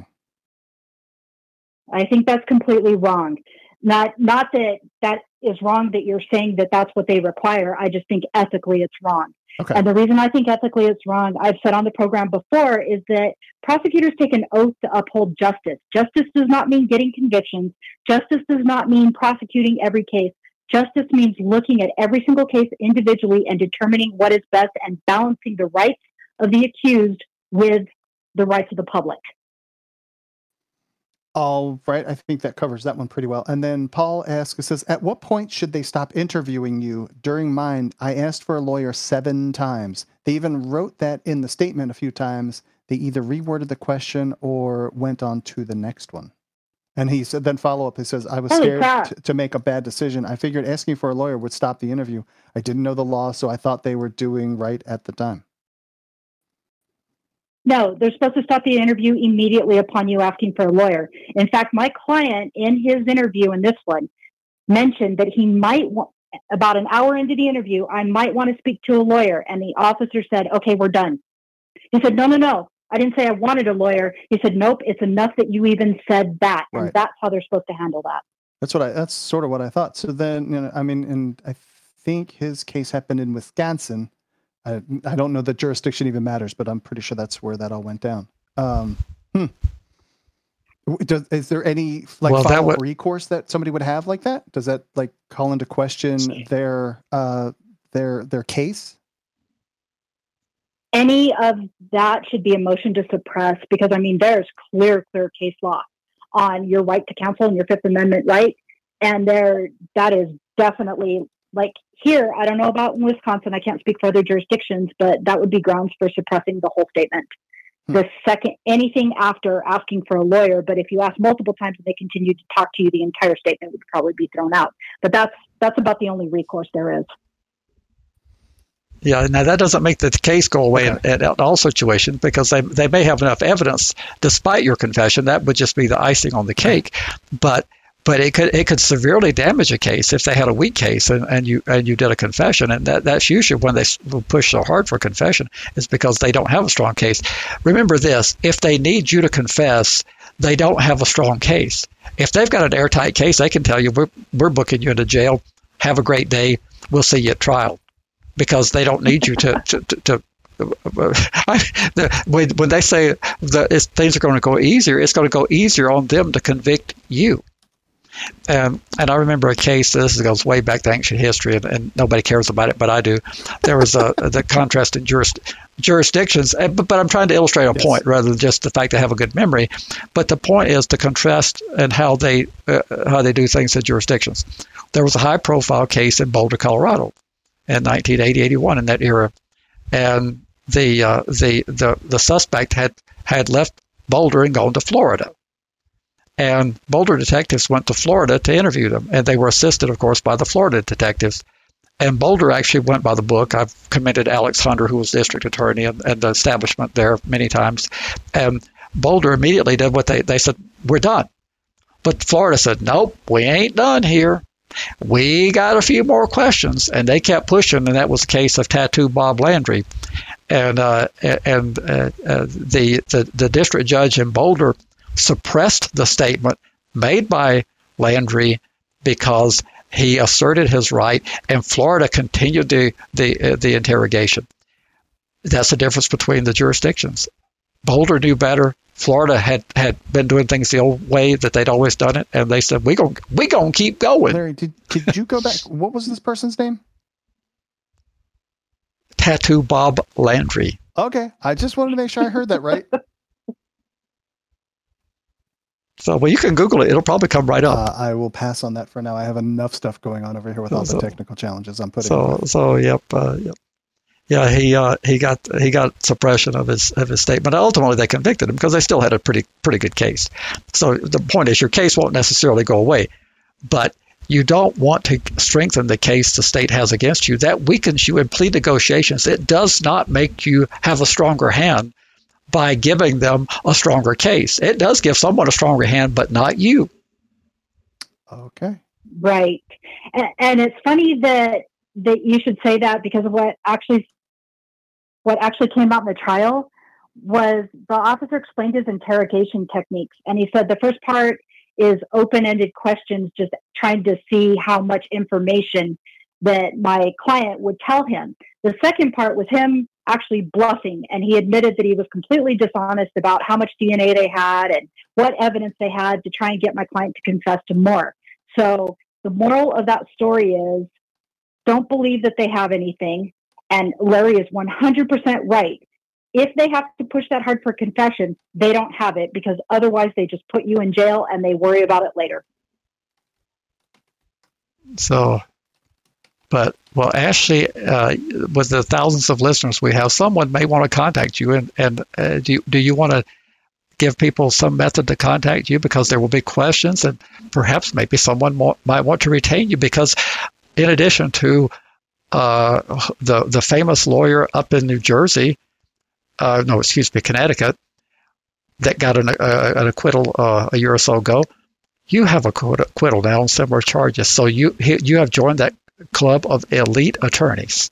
I think that's completely wrong. Not that that is wrong that you're saying that that's what they require. I just think ethically it's wrong. Okay. And the reason I think ethically it's wrong, I've said on the program before, is that prosecutors take an oath to uphold justice. Justice does not mean getting convictions. Justice does not mean prosecuting every case. Justice means looking at every single case individually and determining what is best and balancing the rights of the accused with the rights of the public. All right. I think that covers that one pretty well. And then Paul asks, it says, at what point should they stop interviewing you? During mine, I asked for a lawyer 7 times. They even wrote that in the statement a few times. They either reworded the question or went on to the next one. And he said, then follow up, he says, I was scared to make a bad decision. I figured asking for a lawyer would stop the interview. I didn't know the law, so I thought they were doing right at the time. No, they're supposed to stop the interview immediately upon you asking for a lawyer. In fact, my client in his interview in this one mentioned that he might about an hour into the interview, I might want to speak to a lawyer. And the officer said, okay, we're done. He said, no. I didn't say I wanted a lawyer. He said, nope, it's enough that you even said that. Right. And that's how they're supposed to handle that. That's sort of what I thought. So then, and I think his case happened in Wisconsin. I don't know that jurisdiction even matters, but I'm pretty sure that's where that all went down. Is there any follow-up recourse that somebody would have like that? Does that call into question their case? Any of that should be a motion to suppress because there's clear case law on your right to counsel and your Fifth Amendment right, and that is definitely here, I don't know about in Wisconsin. I can't speak for other jurisdictions, but that would be grounds for suppressing the whole statement. The second, anything after asking for a lawyer, but if you ask multiple times and they continue to talk to you, the entire statement would probably be thrown out. But that's about the only recourse there is. Yeah, now that doesn't make the case go away in all situations because they may have enough evidence despite your confession. That would just be the icing on the cake. But it could severely damage a case if they had a weak case and you did a confession, and that's usually when they push so hard for confession is because they don't have a strong case. Remember this: if they need you to confess, they don't have a strong case. If they've got an airtight case, they can tell you we're booking you into jail. Have a great day. We'll see you at trial, because they don't need you to when they say things are going to go easier, it's going to go easier on them to convict you. And I remember a case, this goes way back to ancient history, and nobody cares about it, but I do. There was the contrast in jurisdictions, but I'm trying to illustrate a point rather than just the fact they have a good memory. But the point is the contrast and how they do things in jurisdictions. There was a high-profile case in Boulder, Colorado, in 1980-81 in that era, and the suspect had left Boulder and gone to Florida. And Boulder detectives went to Florida to interview them, and they were assisted, of course, by the Florida detectives. And Boulder actually went by the book. I've commended Alex Hunter, who was district attorney, and the establishment there many times. And Boulder immediately did what they said, we're done. But Florida said, nope, we ain't done here. We got a few more questions. And they kept pushing, and that was the case of Tattoo Bob Landry. And the district judge in Boulder suppressed the statement made by Landry because he asserted his right, and Florida continued the interrogation. That's the difference between the jurisdictions. Boulder knew better. Florida had been doing things the old way that they'd always done it, and they said, we gonna keep going. Larry, did you go back? What was this person's name? Tattoo Bob Landry. Okay, I just wanted to make sure I heard that right. So, well, you can Google it. It'll probably come right up. I will pass on that for now. I have enough stuff going on over here with all the technical challenges I'm putting. Yep. Yeah, he got suppression of his statement. Ultimately, they convicted him because they still had a pretty good case. So the point is, your case won't necessarily go away, but you don't want to strengthen the case the state has against you. That weakens you in plea negotiations. It does not make you have a stronger hand by giving them a stronger case. It does give someone a stronger hand, but not you. Okay. Right. And it's funny that you should say that, because of what actually came out in the trial was the officer explained his interrogation techniques. And he said the first part is open-ended questions, just trying to see how much information that my client would tell him. The second part was him actually bluffing, and he admitted that he was completely dishonest about how much DNA they had and what evidence they had to try and get my client to confess to more. So the moral of that story is, don't believe that they have anything. And Larry is 100% right. If they have to push that hard for confession, they don't have it, because otherwise they just put you in jail and they worry about it later. So, well, Ashley, with the thousands of listeners we have, someone may want to contact you. And do you want to give people some method to contact you? Because there will be questions, and perhaps maybe someone might want to retain you, because in addition to the famous lawyer up in New Jersey, Connecticut, that got an acquittal a year or so ago, you have a acquittal now on similar charges. So you have joined that club of elite attorneys.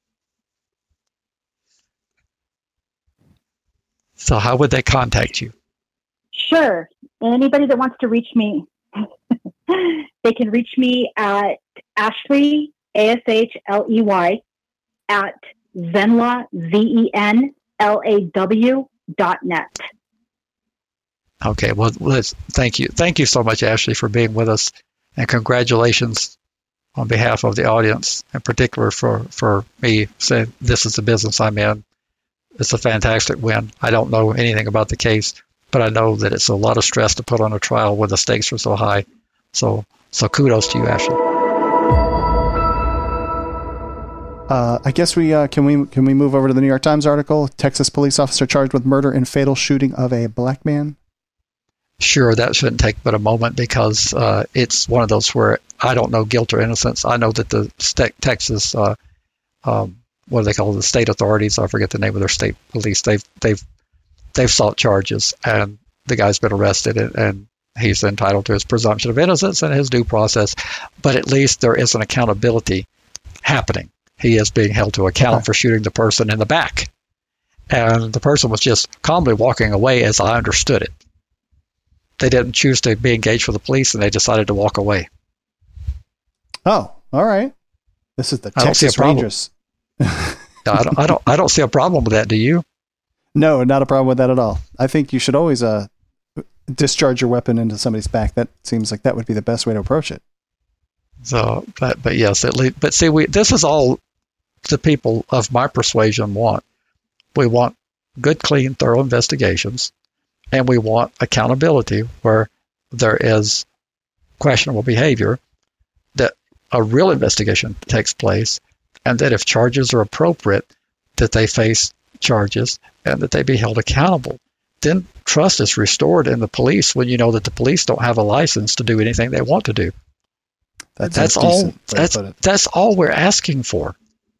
So how would they contact you? Sure. Anybody that wants to reach me, they can reach me at Ashley, ASHLEY, at Zenlaw, ZENLAW.net. Okay, well, thank you. Thank you so much, Ashley, for being with us, and congratulations on behalf of the audience, in particular for me, saying this is the business I'm in. It's a fantastic win. I don't know anything about the case, but I know that it's a lot of stress to put on a trial where the stakes are so high. So kudos to you, Ashley. I guess we can we move over to the New York Times article? Texas police officer charged with murder in fatal shooting of a black man. Sure, that shouldn't take but a moment, because it's one of those where I don't know guilt or innocence. I know that the Texas, what do they call it, the state authorities? I forget the name of their state police. They've sought charges, and the guy's been arrested, and he's entitled to his presumption of innocence and his due process. But at least there is an accountability happening. He is being held to account for shooting the person in the back, and the person was just calmly walking away, as I understood it. They didn't choose to be engaged with the police, and they decided to walk away. Oh, all right. This is the Texas Rangers. I don't see a problem with that. Do you? No, not a problem with that at all. I think you should always discharge your weapon into somebody's back. That seems like that would be the best way to approach it. So, but yes, at least. But see, this is all the people of my persuasion want. We want good, clean, thorough investigations. And we want accountability where there is questionable behavior, that a real investigation takes place, and that if charges are appropriate, that they face charges and that they be held accountable. Then trust is restored in the police when you know that the police don't have a license to do anything they want to do. That's all. That's all we're asking for.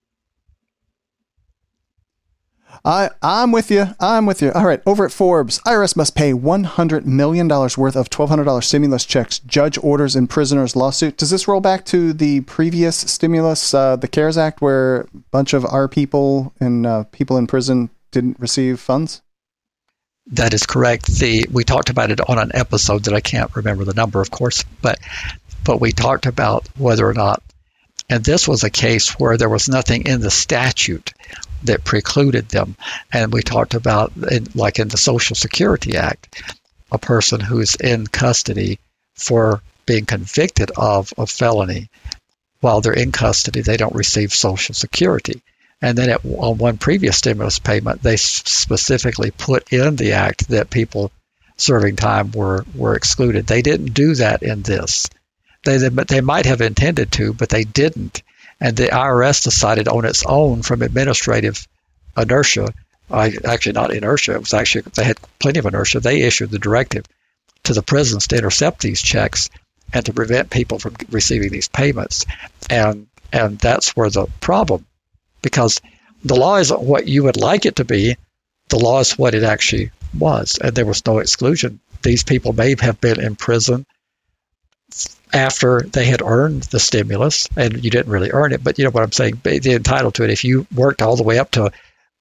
I'm with you. All right. Over at Forbes, IRS must pay $100 million worth of $1,200 stimulus checks. Judge orders in prisoner's lawsuit. Does this roll back to the previous stimulus, the CARES Act, where a bunch of our people and people in prison didn't receive funds? That is correct. We talked about it on an episode that I can't remember the number, of course, but we talked about whether or not, and this was a case where there was nothing in the statute that precluded them. And we talked about, like in the Social Security Act, a person who's in custody for being convicted of a felony. While they're in custody, they don't receive Social Security. And then on one previous stimulus payment, they specifically put in the act that people serving time were excluded. They didn't do that in this. They might have intended to, but they didn't. And the IRS decided on its own from administrative inertia, actually not inertia, it was actually, they had plenty of inertia. They issued the directive to the prisons to intercept these checks and to prevent people from receiving these payments. And that's where the problem, because the law isn't what you would like it to be, the law is what it actually was. And there was no exclusion. These people may have been in prison after they had earned the stimulus, and you didn't really earn it, but you know what I'm saying, they're entitled to it. If you worked all the way up to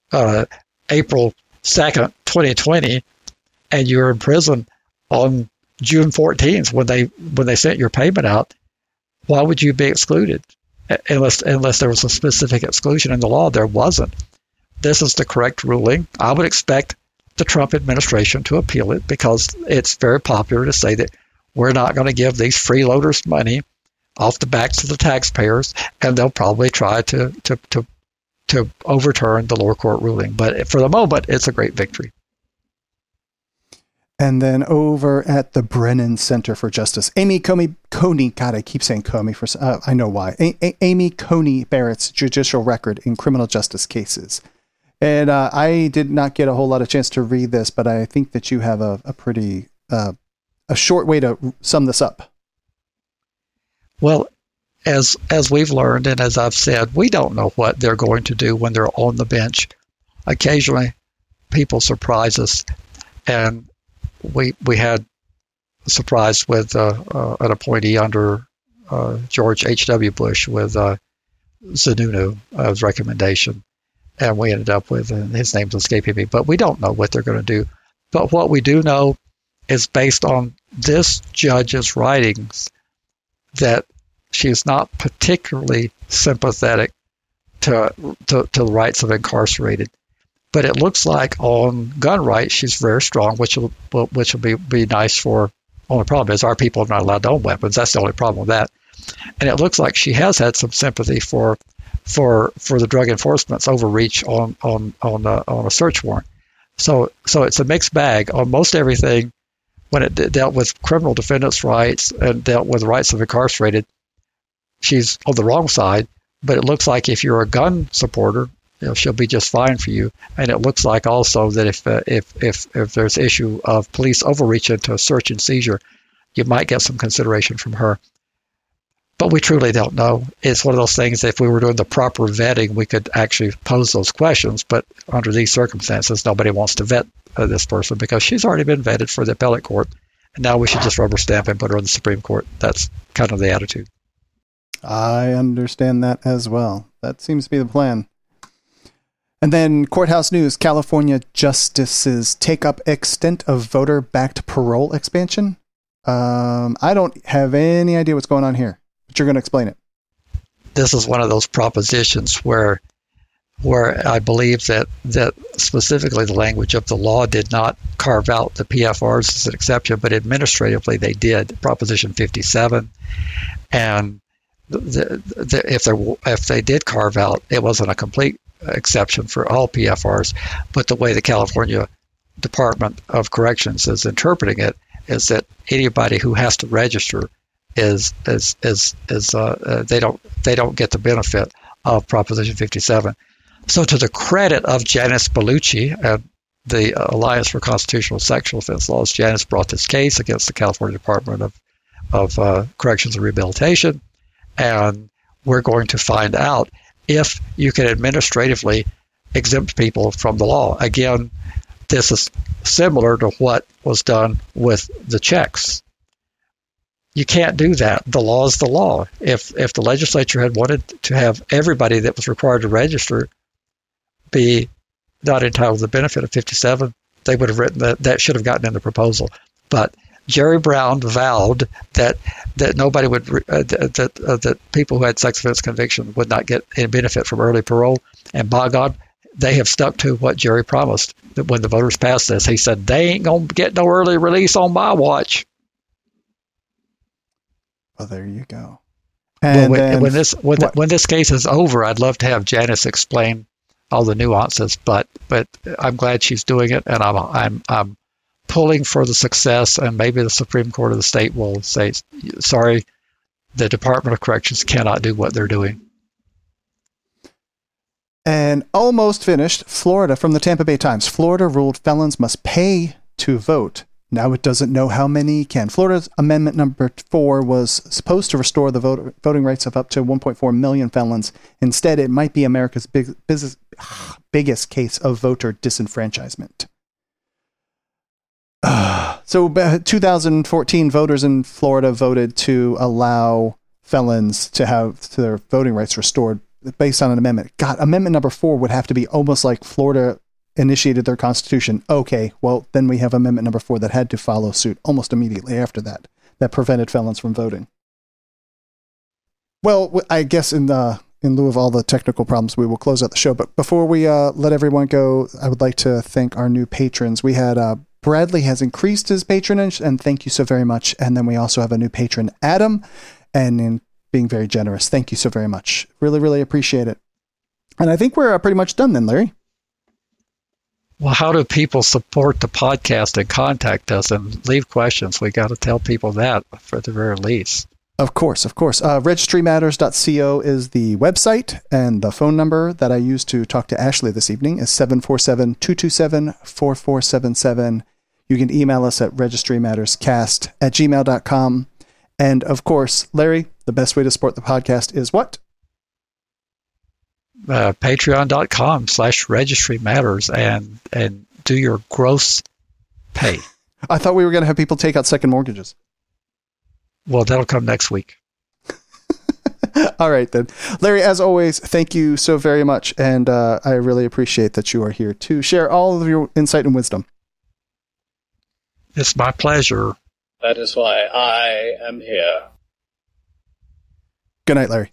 April 2nd, 2020, and you were in prison on June 14th when they sent your payment out, why would you be excluded? Unless there was a specific exclusion in the law. There wasn't. This is the correct ruling. I would expect the Trump administration to appeal it, because it's very popular to say that we're not going to give these freeloaders money off the backs of the taxpayers, and they'll probably try to overturn the lower court ruling. But for the moment, it's a great victory. And then over at the Brennan Center for Justice, Amy Coney, God, I keep saying Comey, I know why. Amy Coney Barrett's judicial record in criminal justice cases. And I did not get a whole lot of chance to read this, but I think that you have a pretty... a short way to sum this up. Well, as we've learned, and as I've said, we don't know what they're going to do when they're on the bench. Occasionally, people surprise us, and we had a surprise with an appointee under George H.W. Bush with Zanunu's recommendation, and we ended up with, his name's escaping me, but we don't know what they're going to do. But what we do know is based on this judge's writings that she's not particularly sympathetic to the rights of incarcerated. But it looks like on gun rights, she's very strong, which will be nice for. Only problem is our people are not allowed to own weapons. That's the only problem with that. And it looks like she has had some sympathy for the drug enforcement's overreach on a search warrant. So it's a mixed bag on most everything. When it dealt with criminal defendants' rights and dealt with the rights of incarcerated, she's on the wrong side. But it looks like if you're a gun supporter, she'll be just fine for you. And it looks like also that if there's issue of police overreach into a search and seizure, you might get some consideration from her. But we truly don't know. It's one of those things, if we were doing the proper vetting, we could actually pose those questions. But under these circumstances, nobody wants to vet this person because she's already been vetted for the appellate court. And now we should just rubber stamp and put her in the Supreme Court. That's kind of the attitude. I understand that as well. That seems to be the plan. And then courthouse news, California justices take up extent of voter-backed parole expansion. I don't have any idea what's going on here, but you're going to explain it. This is one of those propositions where I believe that specifically the language of the law did not carve out the PFRs as an exception, but administratively they did, Proposition 57. And if they did carve out, it wasn't a complete exception for all PFRs, but the way the California Department of Corrections is interpreting it is that anybody who has to register they don't get the benefit of Proposition 57. So to the credit of Janice Bellucci and the Alliance for Constitutional Sexual Offense Laws, Janice brought this case against the California Department of Corrections and Rehabilitation, and we're going to find out if you can administratively exempt people from the law. Again, this is similar to what was done with the checks. You can't do that. The law is the law. If the legislature had wanted to have everybody that was required to register be not entitled to the benefit of 57, they would have written that should have gotten in the proposal. But Jerry Brown vowed that nobody would that people who had sex offense conviction would not get any benefit from early parole. And by God, they have stuck to what Jerry promised. That when the voters passed this, he said they ain't gonna get no early release on my watch. Well, there you go. And when this case is over, I'd love to have Janice explain all the nuances. But I'm glad she's doing it, and I'm pulling for the success, and maybe the Supreme Court of the state will say, sorry, the Department of Corrections cannot do what they're doing. And almost finished, Florida, from the Tampa Bay Times. Florida ruled felons must pay to vote. Now it doesn't know how many can. Florida's Amendment number 4 was supposed to restore the voting rights of up to 1.4 million felons. Instead, it might be America's biggest case of voter disenfranchisement. So 2014 voters in Florida voted to allow felons to have their voting rights restored based on an amendment. God, Amendment number 4 would have to be almost like Florida initiated their constitution. Okay, well, then we have Amendment number 4 that had to follow suit almost immediately after that prevented felons from voting. Well, I guess in lieu of all the technical problems, we will close out the show. But before we let everyone go, I would like to thank our new patrons. We had Bradley has increased his patronage, and thank you so very much. And then we also have a new patron, Adam, and in being very generous. Thank you so very much. Really, really appreciate it. And I think we're pretty much done then, Larry. Well, how do people support the podcast and contact us and leave questions? We got to tell people that for the very least. Of course. Registrymatters.co is the website, and the phone number that I used to talk to Ashley this evening is 747-227-4477. You can email us at registrymatterscast@gmail.com. And of course, Larry, the best way to support the podcast is what? Patreon.com/registrymatters and do your gross pay. I thought we were going to have people take out second mortgages. Well, that'll come next week. All right, then. Larry, as always, thank you so very much. And I really appreciate that you are here to share all of your insight and wisdom. It's my pleasure. That is why I am here. Good night, Larry.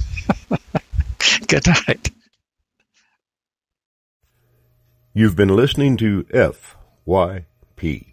Good night. You've been listening to FYP.